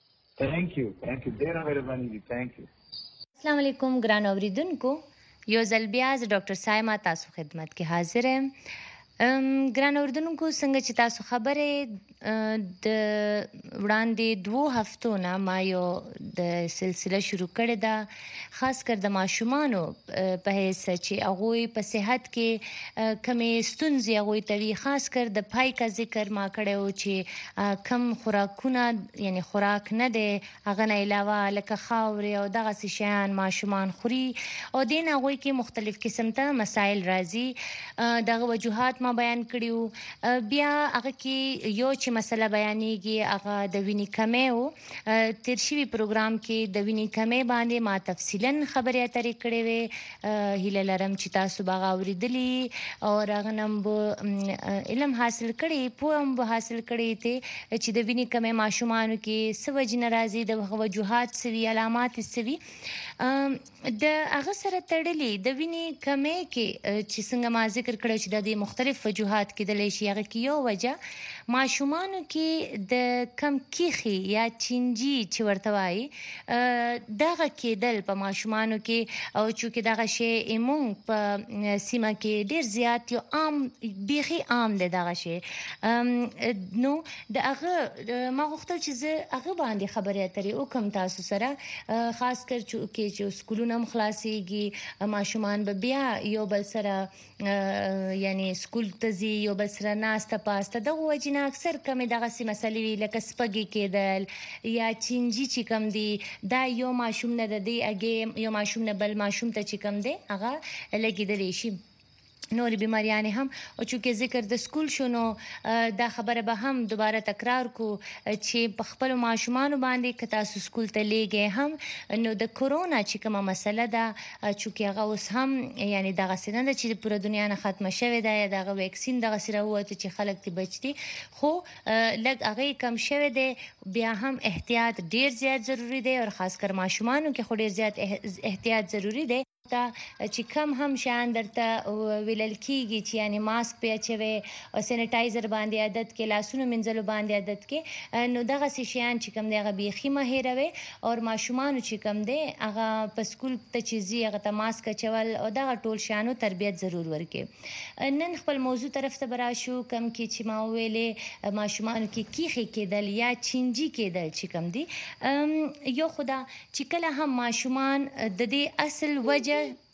تھینک یو تھینک یو ډېره مهرباني دي. تھینک یو. السلام علیکم ګران اوریدونکو. یو ځل بیا زه ډاکټر سایما تاسو خدمت کې حاضر یم. ګران اوریدونکو څنګه چې تاسو خبرې د وړاندې دوو هفتو نه ما یو د سلسله شروع کړې ده، خاص کر د ماشومانو په حیث چې هغوی په صحت کې کمې ستونزې هغوی ته وي، خاص کر د پای کا ذکر ما کړی و چې کم خوراکونه یعنی خوراک نه دی هغه نه علاوه لکه خاورې او دغسې شیان ماشومان خوري او دې نه هغوی کې مختلف قسم ته مسایل راځي. دغه وجوهات ما بیان کړي وو. بیا هغه کې یو چې مسله بیانېږي هغه د وینې کمی و. تیر شوي پروګرام کې د وینې کمی باندې ما تفصیلا خبرې اترې کړې وې. هیله لرم چې تاسو به هغه اورېدلي او هغه نه به علم حاصل کړی، پوهه هم به حاصل کړی ته چې د وینې کمی ماشومانو کې څه وجې نه راځي، د هغه وجوهات څه وي، علامات یې څه وي. د هغه سره تړلي د وینې کمی کې چې څنګه ما ذکر کړی چې د مختلف وجوهات کېدلی شي، هغه کې یو وجه ماشومانو کې د کم کیخي یا چینجي چې ورته وایي دغه کېدل په ماشومانو کې، او چونکې دغه شی زموږ په سیمه کې ډېر زیات یو عام بیخي عام دی دغه شی، نو د هغه ما غوښتل چې زه هغه باندې خبرې اترې وکړم تاسو سره، خاص کر چونکې چې سکولونه هم خلاصېږي، ماشومان به بیا یو بل سره یعنی سکول ته ځي، یو بل سره ناسته پاسته، دغه وجې نه اکثر کمې دغسې مسلې وي لکه سپږې کېدل یا چینجي چې کوم دي دا یو ماشوم نه د دې اګې یو ماشوم نه بل ماشوم ته چې کوم دی هغه لګېدلی شي. نورې بیماریانې هم، او چونکې ذکر د سکول شو نو دا خبره به هم دوباره تکرار کو چې په خپلو ماشومانو باندې که تاسو سکول ته لیږئ هم نو د کرونا چې کومه مسله ده چونکې هغه اوس هم یعنی دغسې نه ده چې پوره دنیا نه ختمه شوې ده یا د هغه ویکسین دغسې راووته چې خلک ترې بچ دي، خو لږ هغه یې کم شوی دی. بیا هم احتیاط ډېر زیات ضروري دی، او خاص کر ماشومانو کې خو ډېر زیات احتیاط ضروري دی. چې کم هم شیان درته ویلل کېږي چې یعنی ماسک پې اچوئ او سینیټایزر باندې عادت کې، لاسونو مینځلو باندې عادت کې، نو دغسې شیان چې کوم دی هغه بیخي مه هېروئ. او ماشومانو چې کوم دی هغه په سکول ته چې ځي هغه ته ماسک اچول او دغه ټول شیانو تربیت ضرور ورکړي. نن خپل موضوع طرف ته به راشو، کوم کې چې ما وویلې ماشومانو کې کیخې کېدل یا چینجي کېدل چې کوم دي، یو خو دا چې کله هم ماشومان د دې اصل وجه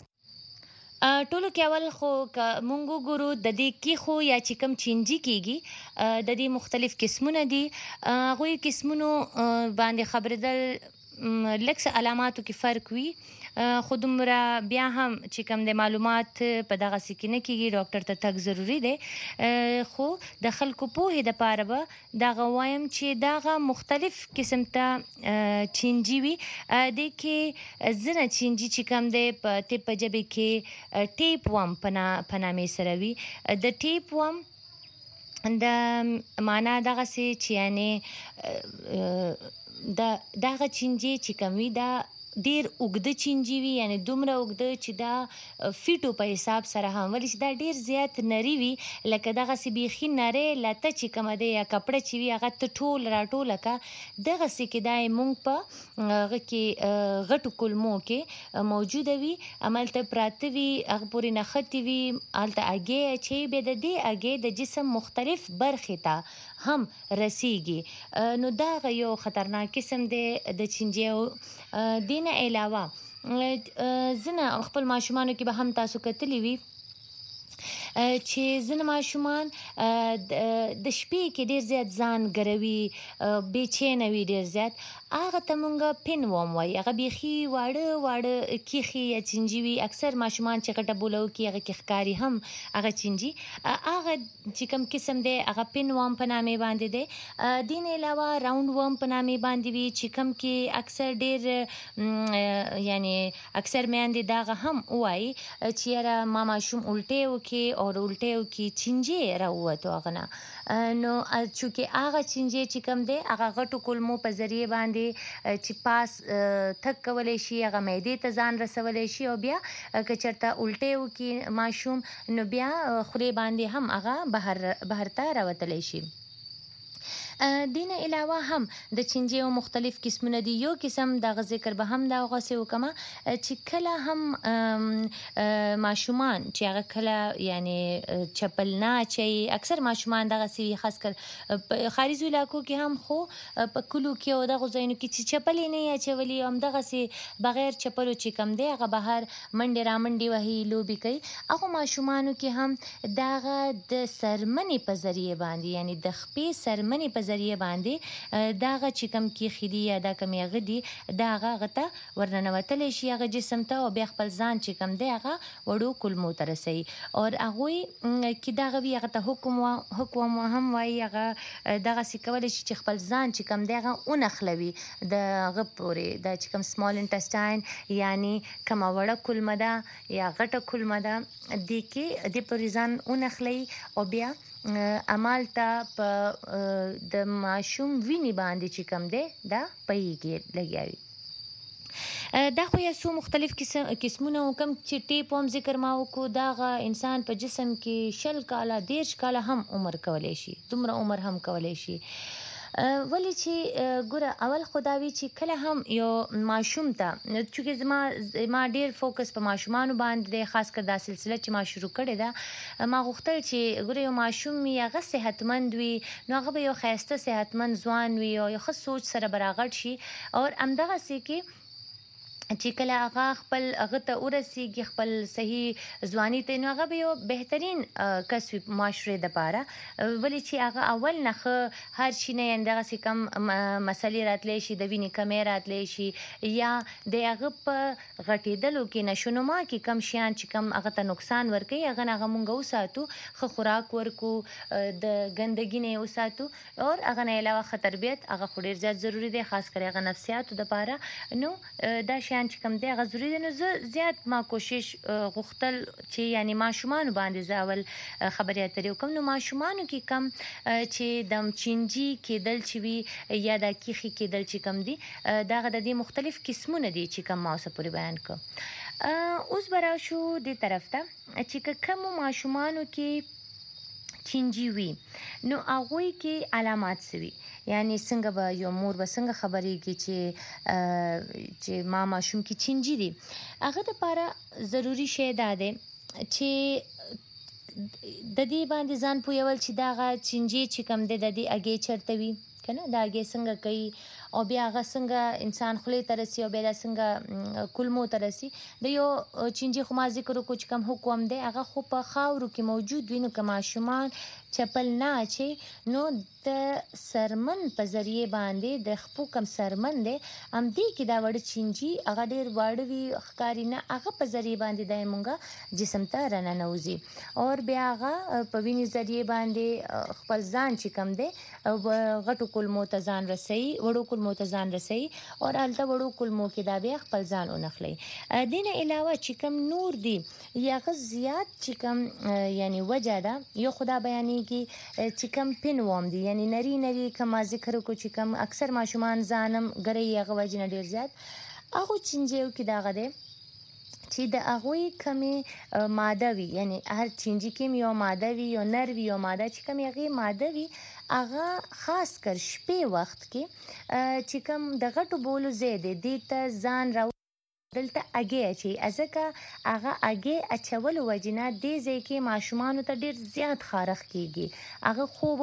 ټولو کې اول خو که مونږ وګورو د دې کیخو یا چې کوم چینجي کېږي د دې مختلف قسمونه دي، هغوی قسمونو باندې خبرېدل لږ څه علاماتو کې فرق وي، خو دومره بیا هم چې کوم د معلومات په دغسې کې نه کېږي، ډاکټر ته تګ ضروري دی. خو د خلکو پوهې دپاره به دغه وایم چې دغه مختلف قسم ته چینجي وي. دې کې ځینې چینجي چې کوم دی په طب په ژبې کې ټیپ وم په نامې سره وي. د ټیپ وم د معنا دغسې چې یعنې د دغه چینجي چې کوم وي دا ډېر اوږده چینجي وي، یعنی دومره اوږده چې دا فیټو په حساب سره هم، ولې چې دا ډېر زیات نري وي، لکه دغسې بیخي نرۍ لته چې کومه دی یا کپړه چې وي هغه ته ټول راټوله کړه، دغسې کې دا یې مونږ په هغه کې غټو کولمو کې موجوده وي، هملته پراته وي، هغه پورې نښتې وي، هلته هګۍ اچوي، بیا د دې هګۍ د جسم مختلف برخې ته هم رسیږي. نو دا هغه یو خطرناک قسم دی د چینجیو. دې نه علاوه ځینې خپل ماشومانو کې به هم تاسو کتلي وي چې ځینې ماشومان د شپې کې ډېر زیات ځان ګروي، بېچینه وي ډېر زیات، هغه ته مونږ پین وم وایي. هغه بیخي واړه واړه کیښې یا چینجي وي، اکثر ماشومان چې غټه بوله وکړي هغه کې ښکاري هم هغه چینجي. هغه چې کوم قسم دی هغه پین وم په نامې باندې دی. دې نه علاوه راوند وم په نامې باندې وي چې کوم کې اکثر ډېر یعنی اکثر میندې دا هغه هم وایي چې یاره ما ماشوم الټۍ وکړي او د الټیو کې چینجي راووتو هغه نه، نو چونکې هغه چینجي چې کوم دی هغه غټو کولمو په ذریعې باندې چې پاس تګ کولی شي، هغه معدې ته ځان رسولی شي، او بیا که چېرته الټۍ وکړي ماشوم نو بیا خولې باندې هم هغه بهر بهر ته راوتلی شي. دینه علاوه هم د چنجي مختلف قسمونه دي. یو قسم د ذکر به هم دا غوسه وکما چې کله هم ماشومان چې هغه کله یعنی چپل نه چي اکثر ماشومان دغه سی خاص کر خارجي علاقو کې هم خو په کلو کې او دغه ځایونو کې چې چپل نه یا چولي هم دغه سی بغیر چپلو چې کم دی هغه بهر منډه را منډي وهي لوبي کوي. هغه ماشومانو کې هم دغه د سرمنې په ذریعہ باندې یعنی د خپې سرمنې په ذریعہ باندې داغه چې کم کې خېدي یا دا کم یغه دي داغه غته ورننوتل شي هغه جسم ته او بیا خپل ځان چې کم دی هغه وړو کلمو ته رسي او هغه کې داغه بیا هغه حکم حکم هم وایي هغه دغه سی کول شي چې خپل ځان چې کم دی هغه اونخلوي د غپوري د چې کم سمال انټسټاین یعنی کما وړه کلمه ده یا غټه کلمه ده د کې د پرځان اونخلي او بیا عمل ته په د ماشوم ویني باندې چې کم دی دا پېږي لګیاوي. دا خو یې سو مختلف قسمونه وکم چې ټیپ هم ذکر ما وکړو داغه انسان په جسم کې شل کاله دیرش کاله هم عمر کولای شي دومره عمر هم کولای شي. ولی چې ګوره اول خداوی چې کله هم یو ماشوم ته چې زما ما ډیر فوکس په ماشومانو باندې خاص کر دا سلسله چې ما شروع کړې ده ما غوښتل چې ګوره یو ماشوم یې هغه صحتمند وي نو هغه به یو ښایسته صحتمند ځوان وي او یو ښه سوچ سره براغټ شي او همدغسې کې چې کله هغه خپل هغه ته ورسیږي خپل صحیح ځواني ته نو هغه به یو بهترین کس وي معاشرې دپاره ولې چې هغه اول نه هر شي نه یعنې دغسې کم مسلې راتلی شي د وینې کمی راتلی شي یا د هغه په غټېدلو کې نشونما کې کم شیان چې کم هغه ته نقصان ورکوي هغه نه هغه مونږ وساتو ښه خوراک ورکو د ګندګي نه یې وساتو او هغه نه علاوه ښه تربیت هغه خو ډېر زیات ضروري دی خاص کر هغه نفسیاتو دپاره نو دا شیان چې کوم دی هغه ضروري دی نو زه زیات ما کوشش غوښتل چې یعنی ماشومانو باندې زه اول خبرې اترې وکړم. نو ماشومانو کې کم چې د چینجي کېدل چې وي یا د کیخي کېدل چې کم دي دغه د دې مختلف قسمونه دي چې کم ما اوسه پورې بیان کړم. اوس به راشو دې طرف ته چې کومو ماشومانو کې چینجي وي نو هغوی کې علامات څه وي یعنی څنګه به یو مور به څنګه خبرېږي چې چې ما ماشوم کې چینجي دي هغه دپاره ضروري شی دا دی چې د دې باندې ځان پوهول چې دغه چینجي چې کوم دی د دې اګې چېرته وي که نه دا اګې څنګه کوي او بیا هغه څنګه انسان خولې ته رسي او بیا دا څنګه کلمو ته رسي د یو چینجي خو ما ذکر وکړو چې کوم حکم دی هغه خو په خاورو کې موجود وي نو که ماشومان چپل نه اچي نو د سرمن په ذریعې باندې د خپو کم سرمن دی همدې کې دا وړه چینجي هغه ډېر واړه وي ښکاري نه هغه په ذریعې باندې دی مونږه جسم ته راننوځي او بیا هغه په وینې ذریعې باندې خپل ځان چې کم دی غټو کلمو ته ځان رسوي وړو کلمو ته ځان رسوي او هلته وړو کلمو کې دا بیا خپل ځان ونخلي. دې نه علاوه چې کم نور دي یا هغه زیات چې کم یعنی وجه ده یو خدا بیانې کې چې کم پین وام دي یعنی نری نری کما ذکر کو چې کم اکثر ماشومان ځانم ګرې هغه وجه نه ډېر زیات هغو چینجیو کې دغه دی چې د هغوی کمې ماده وي یعنی هر چینجي کې یو ماده وي یو نر وي یو ماده چې کم هغې ماده وي هغه خاص کر شپې وخت کې چې کم د غټو بولو ځای دی دې ته ځان را دلته اګې اچي ځکه هغه اګې اچولو وجې نه دې ځای کې ماشومانو ته ډېر زیات خارښ کېږي هغه خوب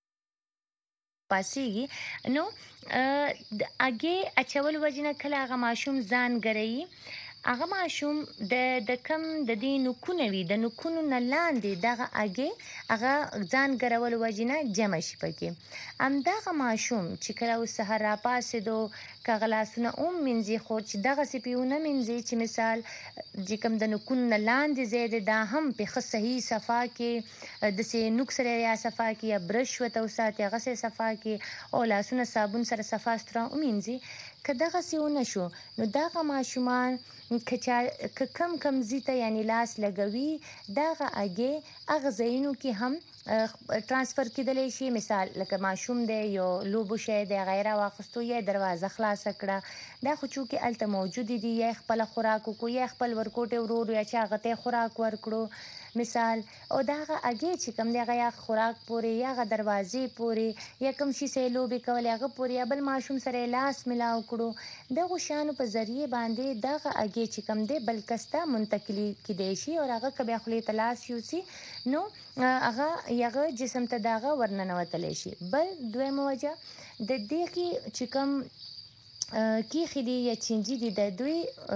پاسېږي نو د اګې اچولو وجې نه کله هغه ماشوم ځان ګروي هغه ماشوم د د کم د دې نوکونه وي د نوکونو نه لاندې دغه اګې هغه ځان ګرولو وجې نه جمع شي پکې همدغه ماشوم چې کله اوس سهار راپاڅېدو که هغه لاسونه ومینځي خو چې دغسې پې ونه مینځي چې مثال چې کوم د نوکونو نه لاندې ځای دی دا هم پې ښه صحیح صفا کې داسې نوک سره یا صفا کې یا برش ورته وساتي هغسې صفا کې او لاسونه صابون سره صفا سترا ومینځي که دغسې ونه شو نو دغه ماشومان که کم کم ځي ته یعنی لاس لګوي دغه اګې هغه ځایونو کې هم ترانسفر کېدلی شي مثال لکه ماشوم دی یو لوبو شی دی هغه یې راواخیستو یا دروازه خلاصه کړه دا خو چونکې هلته موجودې دي یا خپله خوراک وکړو یا خپل ورکوټی ورور یا چې هغه ته خوراک ورکړو مثال او دا هغه اگې چې کوم دی هغه یا خوراک پورې یا هغه دروازې پورې یا کوم شي سره لوبې کول هغه پورې یا بل ماشوم سره لاس ملاو کړو دغه شانو په ذریعه باندې دغه اگې چې کوم دی بل کسته منتقلی کېدای شي او هغه کبه خپل تلاش یوسي نو هغه یغه جسم ته داغه ورننوتلی شي. بل دویمه وجه د دې کې چې کوم کیخې دي یا چینجي دي د دوی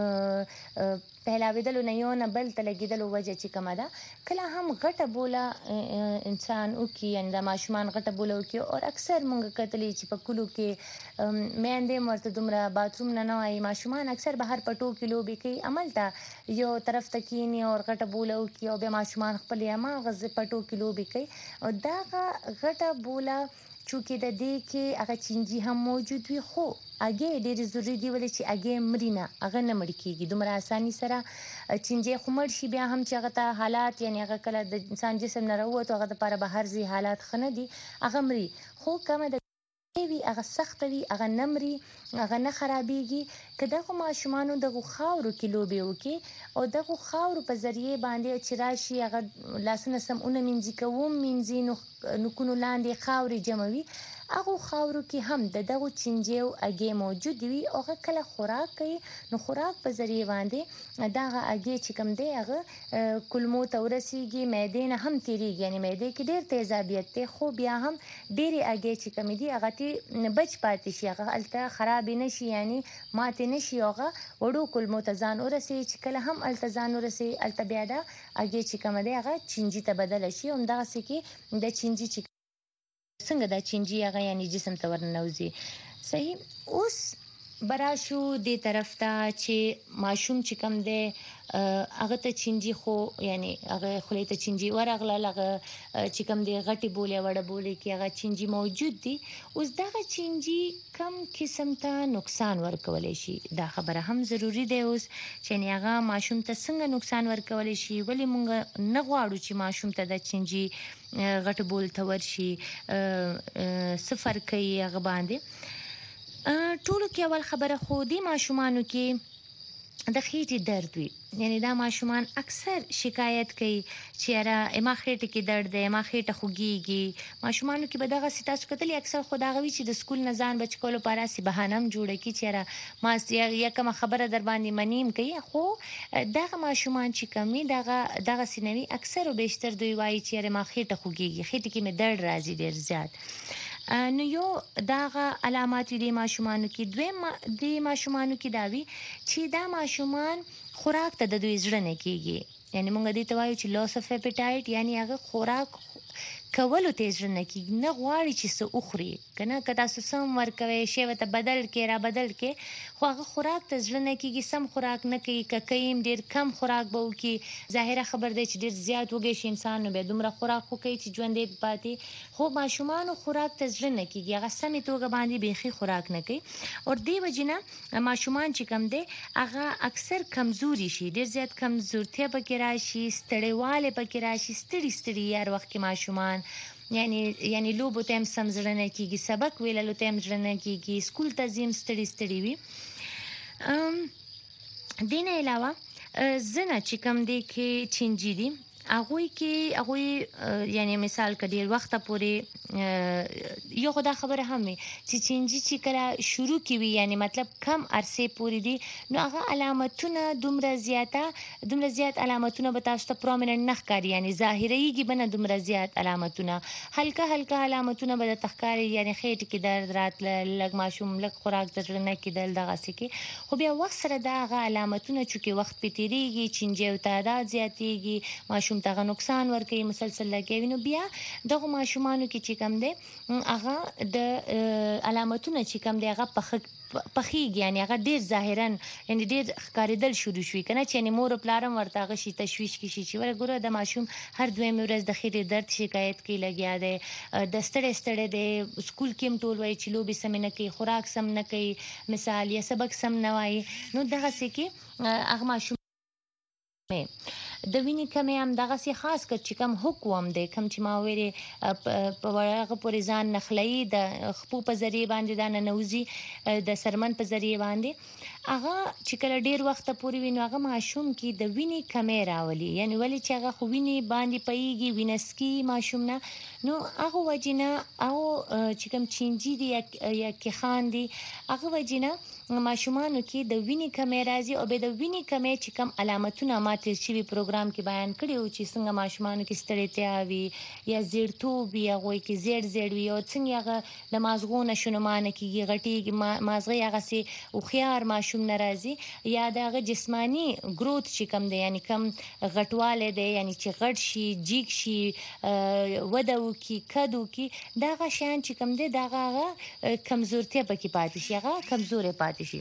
پهلاوېدلو نه یو نه بل ته لګېدلو وجه چې کومه ده کله هم غټه بوله انسان وکړي یعنې د ماشومان غټه بوله وکړي او اکثر موږ کتلي چې په کلو کې میندې هم ورته دومره باتروم نه نه وایي ماشومان اکثر بهر په ټوکې لوبې کوي هملته یو طرف ته کښېني او غټه بوله وکړي او بیا ماشومان خپلې هماغه په ټوکې لوبې کوي او دغه غټه بوله چونکې د دې کې هغه چینجي هم موجود وي خو اگې ډېرې ضروري دي ولې چې اگې مري نه هغه نه مړ کېږي دومره اساني سره چینجي خو مړ شي بیا هم چې هغه ته حالات یعنې هغه کله د انسان جسم نه راووتو هغه دپاره بهر ځي حالات ښه نه دي هغه مري خو کمه د وي هغه سخته وي هغه نه مري هغه نه خرابېږي که دغو ماشومانو دغو خاورو کې لوبې وکړي او دغو خاورو په ذریعې باندې چې راشي هغه لاسونه سم ونه مینځي که ومینځي نو نوکونو لاندې خاورې جمعوي هغو خاورو کې هم د دغو چینجیو اگې موجود وي او هغه کله خوراک کوي نو خوراک په ذریعې باندې دغه اگې چې کوم دی هغه کولمو ته ورسیږي معدې نه هم تیریږي یعنې معدې کې ډېر تیزابیت دی خو بیا هم ډېرې اگې چې کومې دي هغه تې بچ پاتې شي هغه هلته خرابې نه شي یعنې ماتې نه شي هغه وړو کولمو ته ځان ورسوي چې کله هم هلته ځان ورسوي هلته بیا دا اگې چې کومه دی هغه چینجي ته بدله شي همدغسې کې د چینجي چې څنګه دا چینجي هغه یعنی جسم ته ورننوځي صحیح. اوس براشو دې طرف ته چې ماشوم چې کوم دی هغه ته چینجي خو یعنی هغه خولې ته چینجي ورغلل هغه چې کوم دی غټې بولې وړه بولې کې هغه چینجي موجود دي اوس دغه چینجي کم قسم ته نقصان ورکولی شي دا خبره هم ضروري دی اوس چې یعنې هغه ماشوم ته څنګه نقصان ورکولی شي ولې موږ نه غواړو چې ماشوم ته د چینجي غټ بول ته ورشي څه فرق کوي هغه باندې ټولو کې اول خبره خو دې ماشومانو کې د خېټې درد وي یعنی دا ماشومان اکثر شکایت کوي چې یاره اما خېټه کې درد دی اما خېټه خوږیږي ماشومانو کې به دغسې تاسو کتلي اکثر خو دغه وي چې د سکول نه ځان بچ کولو لپاره هسې بهانه هم جوړه کړي چې یاره ما یا کومه خبره در باندې مني هم کوي خو دغه ماشومان چې کوم وي دغه دغسې نه وي اکثر و بیشتر دوی وایي چې یاره ما خېټه خوږیږي خېټه کې مې درد راځي ډېر زیات نو یو دغه علامات وي د ماشومانو کې دویم د ماشومانو کې دا وي چې دا ماشومان خوراک ته د دوی زړه نه کېږي یعنې موږ دې ته وایو چې لاس اف اپیټایټ یعنې هغه خوراک کولو ته یې زړه نه کېږي نه غواړي چې څه وخوري که نه که تاسو څه هم ورکوئ شی ورته بدل کړئ را بدل کړئ خو هغه خوراک ته زړه نه کېږي سم خوراک نه کوي که کوي هم ډېر کم خوراک به وکړي ظاهره خبر دی چې ډېر زیات وږی شي انسان نو بیا دومره خوراک خو کوي چې ژوندی پاتې خو ماشومانو خوراک ته زړه نه کېږي هغه سمې توګه باندې بیخي خوراک نه کوي او دې وجې نه ماشومان چې کوم دی هغه اکثر کمزوري شي ډېر زیات کمزورتیا پکې راشي ستړیوالی پکې راشي ستړي ستړي هر وخت کې ماشومان یعنی یعنی لوبو ته هم سم زړه نه کېږي سبق ویللو ته هم زړه نه کېږي سکول ته ځي هم ستړي ستړي وي دې نه علاوه ځنه چې کوم دی کې چینجي دي هغوی کې هغوی یعنی مثال که ډېر وخته پورې یو خو دا خبره هم وي چې چینجي چې کله شروع کې وي یعنی مطلب کم عرصې پورې دي نو هغه علامتونه دومره زیاته دومره زیات علامتونه به تاسو ته پرومیننټ نه ښکاري یعنی ظاهریږي به نه دومره زیات علامتونه هلکه هلکه علامتونه به درته ښکاري یعنی خېټې کې درد راتلل لږ ماشوم لږ خوراک د زړه نه کېدل دغسې کې خو بیا وخت سره دا هغه علامتونه چونکې وخت پې تېرېږي چینجیو تعداد زیاتېږي ماشوم ته نقصان ورکوي مسلسل لګوي نو بیا دغه ماشومانو کې چې کوم دی هغه د علامتونه چې کوم دی هغه پخېږي یعنې هغه ډېر ظاهرا یعنې ډېر ښکارېدل شروع شوي که نه چې یعنې مور و پلار هم ورته هغه شي تشویش کې شي چې وره ګوره د ماشوم هر دویمې ورځ د خېټې درد شکایت کوي لګیا دی د ستړی ستړی دی سکول کې هم ټول وایي چې لوبې سمې نه کوي خوراک سم نه کوي مثال یا سبق سم نه وایي نو دغسې کې هغه ماشوم د وینې کمې هم دغه سي خاص کړ چې کم حکم دی کم چې ما ویلې په ورغه پورې ځان نخلي د خپو په ذریعہ باندې دا ننوزي د سرمن په ذریعہ باندې هغه چې کله ډیر وخت پورې ویني هغه ماشوم کې د وینې کمې راولي یعنی ولې چې هغه خو ویني باندې پیږي وینسکی ماشوم نه نو هغه وجنه او چې کوم چینجی دی یا کې خان دی هغه وجنه ماشومانو کې د وینې کمې راځي او به د وینې کمې چې کوم علامتونه ماته شوی پروګرام کې بیان کړي او چې څنګه ماشومانو کې ستړیا وي یا زیړتوب یا غوي کې زیړ زیړ وي او څنګه هغه د مازغو نشونمانه کېږي غټي مازغه هغه سي او خيار ماشوم ناراضي یا دغه جسمانی گروث چې کم دی یعنی کم غټواله دی یعنی چې غټ شي جیګ شي ودو کې کدو کې دغه شان چې کم دی دغه کمزورتیا پکې پاتې شي هغه کمزورې پاتې شي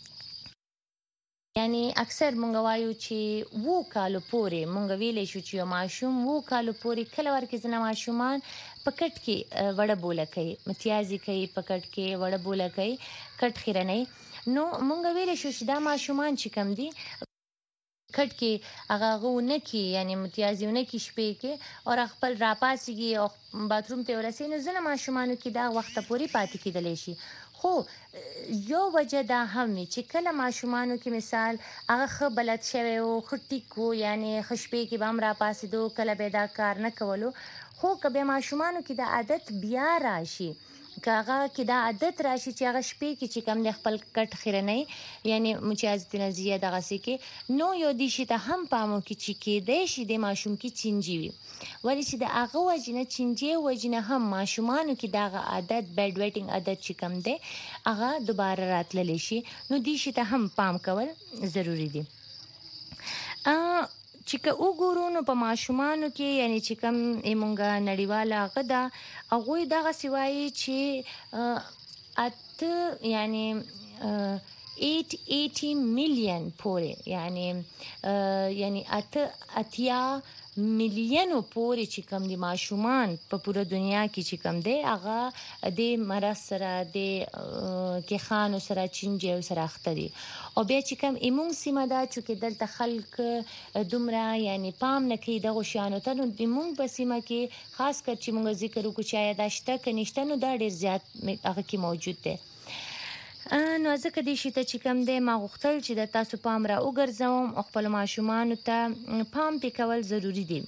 یعنی اکثر مونږ وایو چې وو کالو پورې مونږ ویلې شو چې یو ماشوم وو کالو پورې کله ورکه زنه ماشومان پکټ کې وړه بوله کوي متیازي کوي پکټ کې وړه بوله کوي کټ خیرنې نو مونږ ویلې شو چې دا ماشومان چې کم دي کټ کې هغه غونه کې یعنی متیازيونه کې شپې کې او خپل راپاسيږي او باتروم ته ورسي نو زنه ماشومانو کې دا وخت پورې پاتې کېدلی شي خو یو وجه دا هم چې کله ماشومانو کې مثال هغه خ بلد شوی او خټی کو یعنی خشپې کې بام را پاسې دو کله به دا کار نه کولو خو کبه ماشومانو کې دا عادت بیا راشي کاغه کې دا عادت راشي چې هغه شپې کې چې کم د خپل کټ خیرنې یعنی مجازت نزیه دغه سي کې نو یو دي شي ته هم پامو کې چې کې د شي د ماشوم کې چینجی وي ولی چې د هغه وجنه چینجی وجنه هم ماشومانو کې دغه عادت بیډ ویټینګ عادت چې کم دی هغه دوباره راتللی شي نو دي شي ته هم پام کول ضروری دي ا چې که وګورو نو په ماشومانو کې یعنی چې کوم ایمونګه نړیواله غدا هغه دغه سوای چې اته یعنی eight hundred eighty million پورې یعنی یعنی اته اتیا مليونو پورې چې کوم دي ماشومان په پوره دنیا کې چې کوم دي هغه د مرض سره د کې خانو سره چینجه سره اختري او بیا چې کوم ایمون سیمه دا چې دلته خلک دومره یعنی پام نه کوي د غشانو ته نو د مونږ په سیمه کې خاص کر چې مونږ ذکر وکړو چې آیا داشته کنيشته نو دا ډیر زیات هغه کې موجود دی نو ځکه دې شي ته چې کوم دی ما غوښتل چې د تاسو پام را وګرځوم او خپل ماشومان ته پام پې کول ضروری دي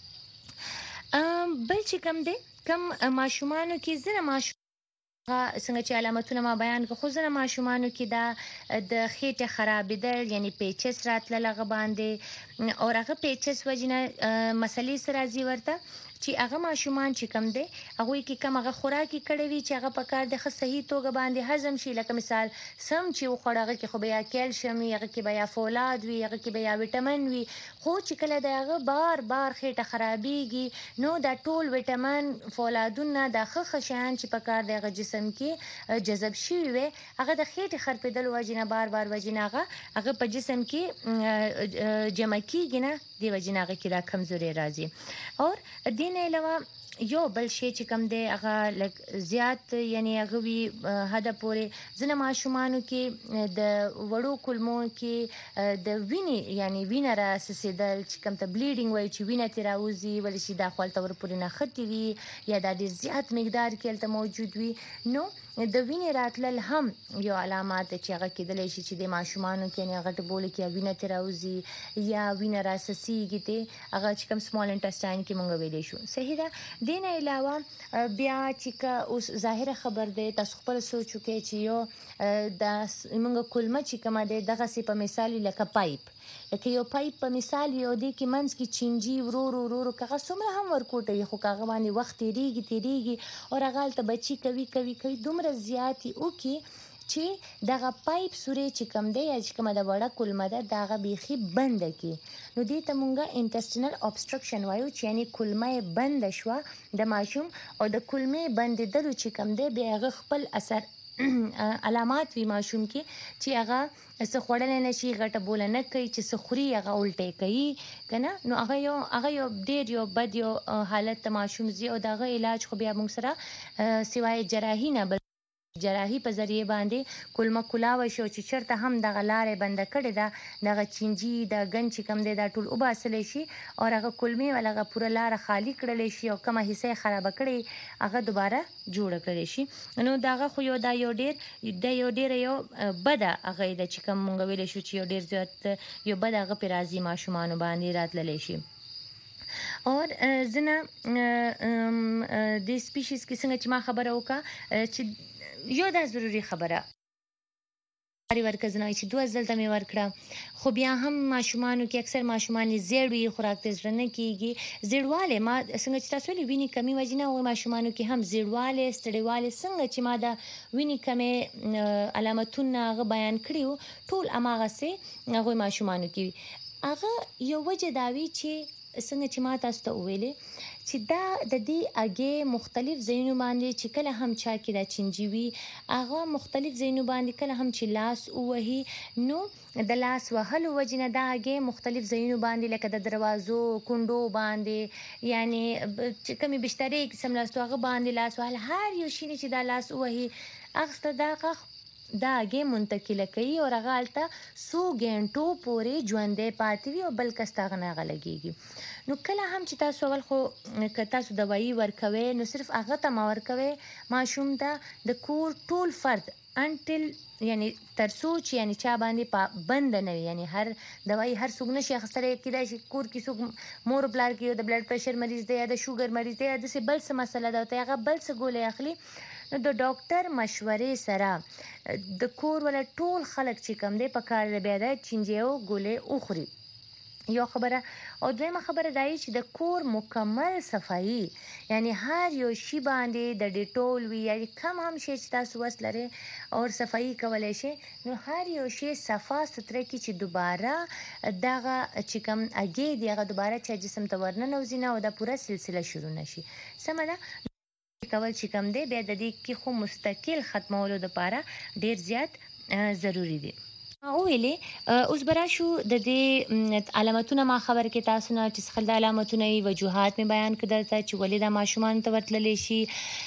بل چې کوم دی کم ماشومانو کې زنه ماشوم څنګه چې علامتونه ما بیان کړو خو زنه ماشومانو کې دا د خېټه خرابېدل یعنی پیچس راتله لغه باندې او هغه پیچس وجنه مسلې سره راځي ورته چې هغه ماشومان چې کم دي هغه کې کم هغه خوراکي کړي وي چې هغه په کار د صحیح توګه باندې هضم شي لکه مثال سم چې وخوړه کې خو بیا کیلشیم وي هغه کې بیا فولاد وي هغه کې بیا وټامین وي خو چې کله دا هغه بار بار خېټه خرابېږي نو دا ټول وټامین فولادونه د خخ شان چې په کار د جسم کې جذب شي وي هغه د خېټه خرپېدل وجنه بار بار وجنه هغه هغه په جسم کې جمع کیږي نه دی وجنه هغه کې دا کمزوري راځي او دین علاوه یو بل شی چې کم دی هغه لک زیات یعنی هغه وی هدا پورې ځنه ماشومانو کې د وړو کلمو کې د وینې یعنی وینه راسېدل چې کم ته بلیډینګ وای چې وینه تیر اوزي ول شي د خپل تور پورې نه ختی وي یا د ډیر زیات مقدار کې تل موجود وي نو د وینې راتلل هم یو علامات چې هغه کېدلی شي چې د ماشومانو کې نه غټ بوله کې وینه تیر اوزي یا وینه راسېږي ته هغه چې کم سمال انټسټاین کې مونږ ویلې شو صحیح ده دین علاوه بیا چې اوس ظاهره خبر ده تاسو خپل سوچو کې چې یو د موږ کلمه چې کومه ده دغه سی په مثال لکه پایپ لکه یو پایپ په مثال یو دی کې منځ کې چینجی ورو ورو ورو کغه څومره هم ورکوټي خو کغه باندې وخت تیریږي تیریږي او هغه ته بچي کوي کوي کوي دومره زیاتی او کې چې دغه پایپ سورې چې کم دی یا چې کومه د وړه کلمه ده دغه بیخي بند کی نو دې ته مونږه انټسټینل obstruction وایو چې یعنی کلمه بند شو د ماشوم او د کلمه بندیدل چې کم دی به هغه خپل اثر علامات وی ماشوم کې چې هغه څه خوړل نه شي غټه بوله نه کوي چې څه خوري هغه الټه کوي کنه نو هغه یو هغه یو ډیر یو بد یو حالت ماشوم زی او دغه علاج خو بیا موږ سره سوای جراحي نه جراحي په ذریعه باندې کلمه کلاوه شو چې چرته هم دغه لارې بنده کړې ده دغه چینجي د ګن چې کم دی دا ټول وباسلی شي او هغه کلمې ول هغه پوره لاره خالي کړلی شي او کومه حصه یې خرابه کړې هغه دوباره جوړه کړلی شي. نو دغه خو یو دا یو ډېر د یو ډېره یو بده هغه ده چې کوم مونږ ویلی شو چې یو ډېر زیات یو بد هغه پرې راځي ماشومانو باندې راتللی شي. اور ځنه د سپیشیز کې څنګه چې ما خبره وکړه چې یو دا ضروري خبره ورکه زنه چې دوه ځلته مې ورکړه خو بیا هم ماشومانو کې اکثر ماشومان زیړ وي خوراک ته زړه نه کېږي. زیړوالی ما څنګه چې تاسو ویلي وینې کمي وجې نه هغوی ماشومانو کې هم زیړوالی ستړیوالی څنګه چې ما د وینې کمې علامتونه هغه بیان کړي وو ټول هماغسې هغوی ماشومانو کې وي. هغه یو وجه دا وي چې څنګه چې ما تاسو ته وویلې چې دا د دې اګې مختلف ځایونو باندې چې کله هم چا کې دا چینجي وي هغه مختلف ځایونو باندې کله هم چې لاس ووهي نو د لاس وهلو وجې نه دا اګې مختلف ځایونو باندې لکه د دروازو کونډو باندې یعنې چې کومې بشترې قسم لاس هغه باندې لاس وهل هر یو شي چې دا لاس ووهي هغه دا دا اګې منتقله کوي او هغه هلته څو ګنټو پورې ژوندی پاتې وي او بل کس ته هغه نه هغه لګېږي. نو کله هم چې تاسو اول خو که تاسو دوایي ورکوئ نو صرف هغه ته مه ورکوئ ماشوم ته د کور ټول فرد انټل یعنی تر څو چې یعنی چا باندې بنده نه وي یعنی هر دوايي هر څوک نشي اخیستلی کېدای شي کور کې څوک مور پلار کې یو د بلډ پریشر مریض دی یا د شوګر مریض دی یا داسې بل څه مسله ده ورته هغه بل څه ګولۍ اخلي نو د ډاکټر مشورې سره د کور ولا ټول خلک چې کم دی په کار دی بیا د چینجیو ګولۍ وخوري یو خبره. او دویمه خبره دا چې د کور مکمل صفایي یعنی هر یو شی باندې د ډیټول وي یا کم هم شي چې تاسو وس لرئ او صفایي کولی شئ نو هر یو شی صفا ستره کړي چې دوباره دغه چې کوم اګې دی هغه دوباره چا جسم ته ورننوځي نه او دا پوره سلسله شروع نشي. سمه ده کول چې کوم دی بیا د دې کې خو مستقل ختمولو دپاره ډیر زیات ضروری دی. ویلې اوس به راشو د دې علامتونه ما خبر کې تاسو نه چې څه د علامتونه وي وجوهات مې بیان کړه درته چې ولې دا ماشومانو ته ورتللی شي.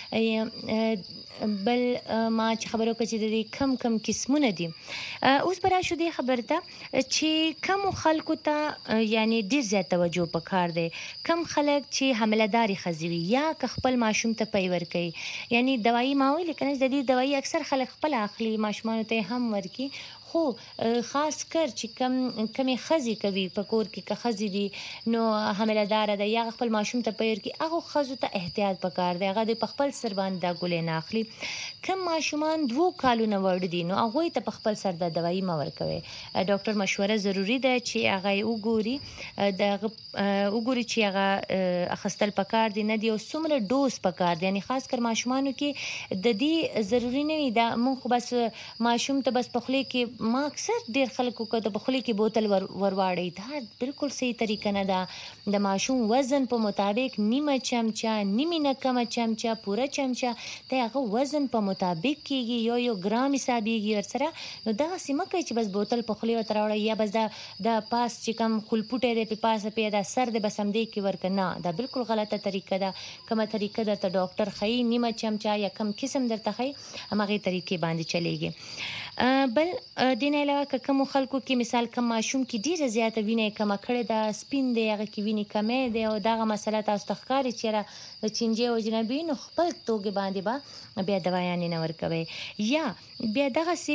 بل ما چې خبرو وکړه چې د دې کم کم قسمونه دي. اوس به راشو دې خبر ته چې کمو خلکو ته یعنی ډېر زیات توجه پکار دی. کم خلک چې حملهدارې ښځې وي یا که خپل ماشوم ته پی ورکوي یعنی دوایي ما ویلې که نه د دې دوایي اکثر خلک خپله اخلي ماشومانو ته هم ورکي خو خاص کر چې کم کمې ښځې کوي په کور کې که ښځې دي نو حملهداره ده یا خپل ماشوم ته پی ورکي هغو ښځو ته احتیاط پکار دی هغه دوی په خپل سر باندې دا ګولۍ نه اخلي. کم ماشومان دوو کالونه وړ دي نو هغوی ته په خپل سر د دوایي مه ورکوئ. ډاکټر مشوره ضروري ده چې هغه یې وګوري د هغه وګوري چې هغه اخیستل پکار دي نه دي او څومره ډوز پکار دی یعنی خاص کر ماشومانو کې د دې ضروري نه وي دا مونږ خو بس ماشوم ته بس په خولې کې ما اکثر ډېر خلکو که د په خولې کې بوتل ور ورواړئ دا بالکل صحیح طریقه نه ده. د ماشوم وزن په مطابق نیمه چمچه نیمې نه کمه چمچه پوره چمچه د هغه وزن په مطابق کېږي یو یو ګرام حسابېږي ورسره. نو دغسې مه کوئ چې بس بوتل په خولې ورته راوړئ یا بس دا د پاس چې کوم خولپوټی دی پې پاسه پې دا سر دی بس همدې کې ورکړه نه دا بالکل غلطه طریقه ده. کومه طریقه درته ډاکټر ښیي نیمه چمچه یا کم قسم درته ښیي همغې طریقې باندې چلیږي. بل دې نه علاوه که کومو خلکو کې مثال کم ماشوم کې ډېره زیاته وینه یې کمه کړې ده سپین دی هغه کې وینې کمی دی او دغه مسله تاسو ته ښکاري چې یاره د چینجۍ وجنه وي نو خپل توګې باندې به بیا دوایانې نه ورکوئ. یا بیا دغسې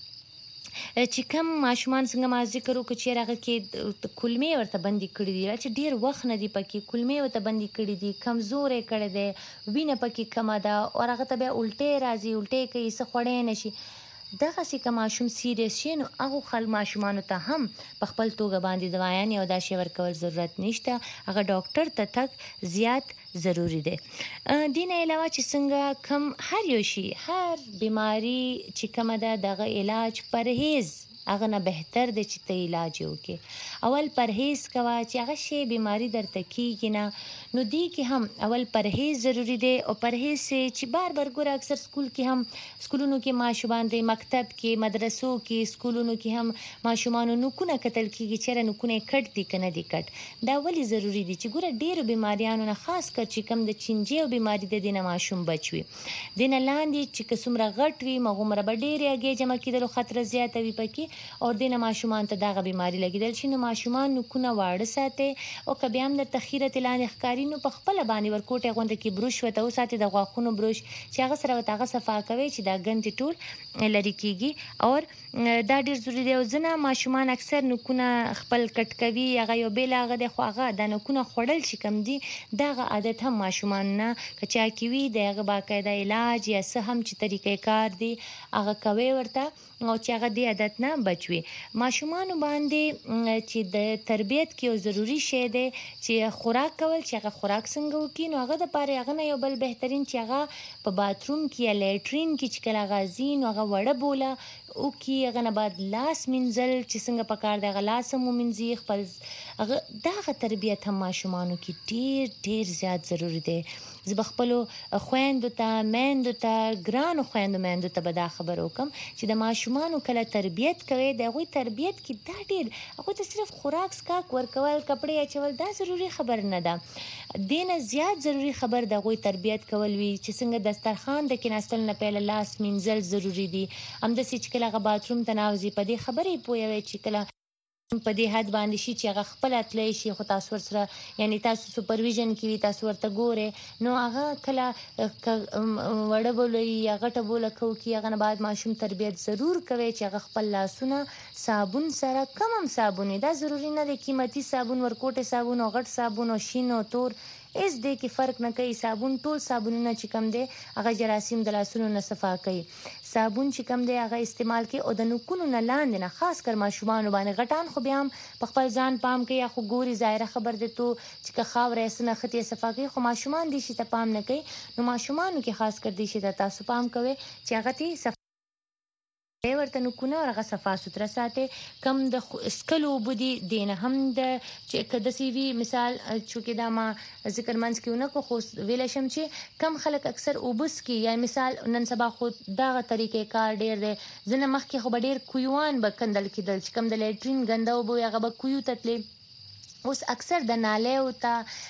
چې کم ماشومان څنګه ما ذکر وکړو چې هغه کې کلمې ورته بندي کړي دي چې ډېر وخت نه دي پکې کلمې ورته بندي کړي دي کمزوری کړی دی وینه پکې کمه ده او هغه ته بیا الټۍ راځي الټۍ کوي څه خوړی نه شي. دغسې که ماشوم سیریس شي نو هغو خل ماشومانو ته هم په خپل توګه باندې دوایانې او دا شی ورکول ضرورت نشته هغه ډاکټر ته تګ زیات ضروری دی. دې نه علاوه چې څنګه کم هر یو شي هر بیماری چې کومه ده دغه علاج پرهیز هغه نه بهتر دی چې ته علاج وکې. اول پرهیز کوه چې هغه شی بیماری درته کیږي نه. نو دې کې هم اول پرهیز ضروری دی او پرهیز چې بار بار ګوره اکثر سکول کې هم سکولونو کې ماشومان دی، مکتب کې، مدرسو کې، سکولونو کې هم ماشومانو نوکونه کتل کیږي چېرې نوکونه یې کټ دي که نه دي کټ. دا ولې ضروری دي چې ګوره ډېرو بیماریانو نه خاص کر چې کوم د چینجیو بیماري د دې نه ماشوم بچ وي. دې نه لاندې چې که څومره غټ وي هغومره به ډېرې هګۍ جمع کېدلو خطره زیاته وي پکې او دې نه ماشومان ته دغه بیماري لګېدل شي. نو ماشومان نوکونه واړه ساتئ او که بیا هم درته خیرتې لاندې ښکاري نو په خپله باندې ورکوټۍ غونډه کې بروش ورته وساتئ، د غاښونو بروش چې هغه سره ورته هغه صفا کوئ چې دا ګندې ټول لرې کېږي. او دا ډېر ضروري دی. او ځینې ماشومان اکثر نوکونه خپل کټ کوي، هغه یو بېل هغه دی، خو هغه دا نوکونه خوړل چې کوم دي دغه عادت هم ماشومان نه که چا کې وي د هغه باقاعده علاج یا څه هم چې طریقې کار دی هغه کوي ورته او چې هغه دې عادت نه بچ وي. ماشومانو باندې چې د تربیت کې یو ضروري شی دی چې خوراک کول، چې هغه خوراک څنګه وکړي. نو هغه دپاره هغه نه یو بل بهترین چې هغه په باتروم کې یا لیټرین کې چې کله هغه ځي نو هغه وړه بوله وکړي، هغه نه بعد لاس مینځل چې څنګه پکار دی هغه لاس هم ومینځي خپل. هغه دغه تربیت هم ماشومانو کې ډېر ډېر زیات ضروري دی. زه به خپلو خویندو ته میندو ته ګرانو خویندو میندو ته به دا خبر وکړم چې د ماشومانو کله تربیت کوئ د هغوی تربیت کې دا ډېر هغوی ته صرف خوراک څښاک ورکول، کپړې اچول دا ضروري خبر نه ده. دې نه زیات ضروري خبر د هغوی تربیت کول وي چې څنګه دسترخوان د کېناستلو نه پهله لاس مینځل ضروري دي. همداسې چې کله هغه باتروم ته ناوځي په دې خبرې یې پوهوئ چې کله په دې حد باندې شي چې هغه خپله تللی شي خو تاسو ورسره یعنې تاسو سوپرویژن کې وي، تاسو ورته ګورئ. نو هغه کله وړه بوله وي یا غټه بوله که وکړي هغه نه بعد ماشوم تربیت ضرور کوئ چې هغه خپل لاسونه صابون سره کم هم صابون وي. دا ضروري نه دی قیمتي صابون، ورکوټې صابون او غټ صابون او شین او تور هېڅ دې کې فرق نه کوي. صابون ټول صابونونه چې کوم دی هغه جراثیم د لاسونو نه صفا کوي. صابون چې کوم دی هغه استعمال کوي او د نوکونو نه لاندې نه خاص کر ماشومانو باندې. غټان خو بیا هم په خپل ځان پام کوي یا خو ګوري ظاهره خبر دی تو چې که خاوره یې څه نښتې یې صفا کوي، خو ماشومان دې شي ته پام نه کوي. نو ماشومانو کې خاص کر دې شي ته تاسو پام کوئ چې هغه ته صفا ورته نوکونه او هغه صفا سوتره ساتئ. کم د څښلو اوبه دي دې نه هم د چې که داسې وي مثال چونکې دا ما ذکر منځ کې ونه کړو خو ویلی شم چې کم خلک اکثر اوبه څښي یا مثال نن سبا خو دغه طریقې کار ډېر دی. ځینې مخکې خو به ډېر کویوان به کندل کېدل چې کوم د لیټرین ګنده اوبه وي هغه به کویو ته تلې. اوس اکثر د نالیو ته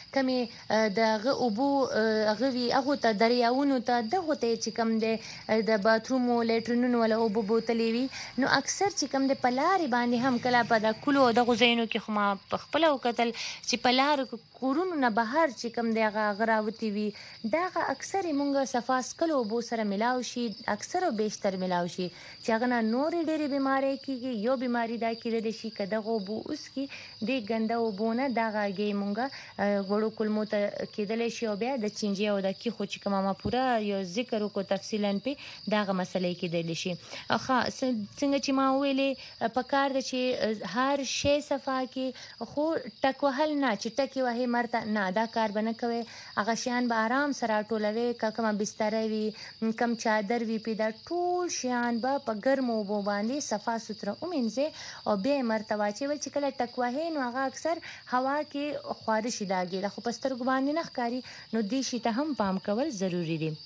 کمې د هغه اوبو هغه وي هغو ته دریاونو ته دغو ته چې کوم دی د باترومو لیټرینونو والا اوبو بوتلې وي نو اکثر چې کوم دی په لارې باندې هم کله په د کلو او دغو ځایونو کې خو ما په خپله وکتل چې په لارو کورونو نه بهر چې کوم دی هغه هغه راوتي وي دغه اکثر یې مونږ صفا څښلو اوبو سره ملاو شي، اکثر او بیشتر ملاو شي چې هغه نه نورې ډېرې بیمارۍ کېږي. یو بیماري دا کېدلی شي که دغه اوبو وڅښي دې ګنده اوبو نه دغه هګۍ مونږه غوړو کولمو ته کېدلی شي او بیا د چینجي او د کیښو چې کومه ما پوره یو ذکر وکړو تفصیلا پې دغه مسلې کېدلی شي. ښه څنګه چې ما ویلې په کار ده چې هر شی صفا کړي خو ټک وهل نه چې ټکې وهې مرته نه، دا کار به نه کوئ. هغه شیان به آرام سره راټولوئ، که کومه بستره وي کم چادر وي پې دا ټول شیان به په ګرمو اوبو باندې صفا سوتره ومینځئ او بیا یې مرته واچوئ چې کله ټک وهې نو هغه اکثر هوا کې خواره شي داګېده خو په سترګو باندې نه ښکاري. نو دې شي ته هم پام کول ضروري دی.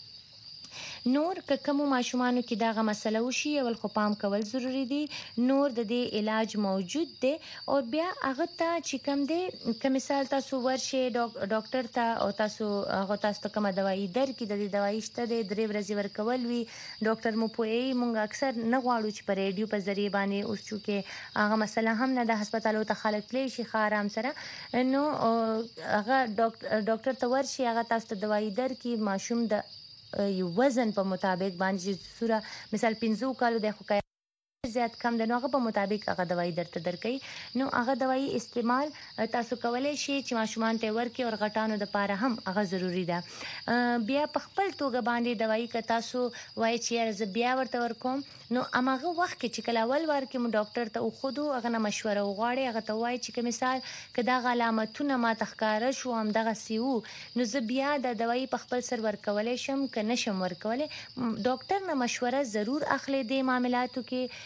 نور که کومو ماشومانو کې دغه مسله وشي اول خو پام کول ضروري دی. نور د دې علاج موجود دی او بیا هغه ته چې کوم دی که مثال تاسو ورشئ ډاکټر ته او تاسو هغه تاسو ته کومه دوایي درکړي د دې دوایي شته دی درې ورځې ورکول وي ډاکټر مو پوهوي. مونږ اکثر نه غواړو چې په ریډیو په ذریعې باندې اوس چونکې هغه مسله هم نه ده هسپتالو ته خلک تللی شي ښه آرام سره نو هغه ډاکټر ته ورشي هغه تاسو ته دوایي درکړي ماشوم د یو وزن په مطابق باندې چې صوره مثال پنځو کالو دی خو زیات کم دی نو هغه په مطابق هغه دوايي درته درکوي. نو هغه دوايي استعمال تاسو کولی شئ چې ماشومان ته ورکړئ او غټانو دپاره هم هغه ضروري ده. بیا په خپل توګه باندې دوايي که تاسو وایئ چې یاره زه بیا ورته ورکوم نو هماغه وخت کې چې کله اول وار کې مو ډاکټر ته وښودو هغه نه مشوره وغواړئ، هغه ته ووایئ چې که مثال که دغه علامتونه ماته ښکاره شو همدغسې وو نو زه بیا دا دوايي په خپل سر ورکولی شم که نه شم ورکولی. ډاکټر نه مشوره ضرور اخلئ دې معاملاتو کې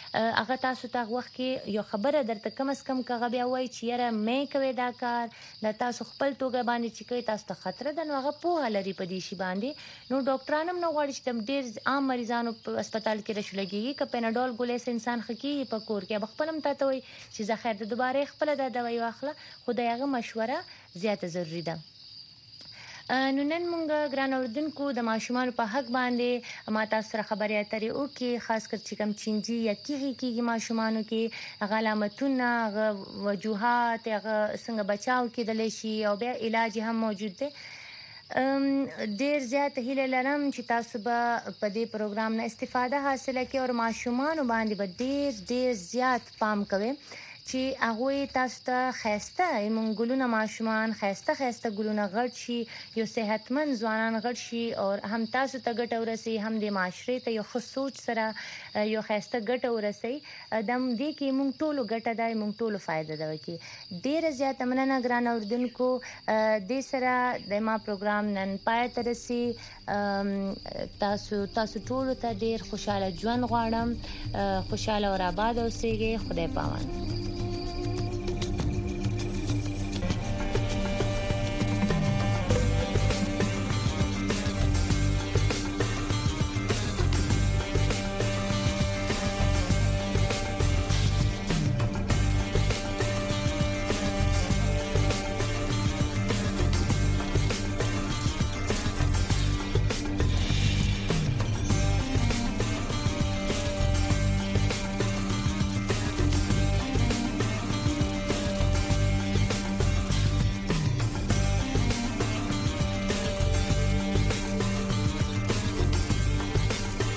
هغه تاسو ته وخت کې یو خبره درته کم از کم کغه بیا وای چې یاره مې کوي دا کار دا تاسو خپل توګه باندې چې کوي تاسو ته خطر ده نو هغه په لري په دې شی باندې نو ډاکټرانو هم نو غواړي چې ډېر عام مریضانو په هسپتال کې راشي لګي ک پیناډول ګولې انسان خکې په کور کې خپل هم ته وای چې زه خیر د دوباره خپل د دوايي واخله خدای هغه مشوره زیاته ضروری ده نو نن مونږ ګران اوردونکو د ماشومان په حق باندې ما تاسو سره خبرې اترې وکړي خاص کر چې کم چینجی یا کیږي کیږي ماشومانو کې علامتونه وجوهات هغه څنګه بچاو کېدلی شي او بیا علاج هم موجود دی ډیر زیات هیله لرم چې تاسو به په دې پروګرام نه استفاده حاصله کړئ او ماشومان باندې به ډیر ډیر زیات پام کوئ چې هغه تاسو ته خسته ایمون ګلونه ماشومان خسته خسته ګلونه غړ شي یو صحتمند ځوانان غړ شي او هم تاسو ته ګټه ورسي هم د معاشري ته یو خصوص سره یو خسته ګټه ورسي دم دې کې مونږ ټولو ګټه دای مونږ ټولو فائدہ ده وکي ډیر زیات مننه ګران اوردونکو د سره د ما پروګرام نن پای ته رسي تاسو تاسو ټولو ته ډیر خوشاله ژوند غواړم خوشاله او آباد اوسئ خدای پامان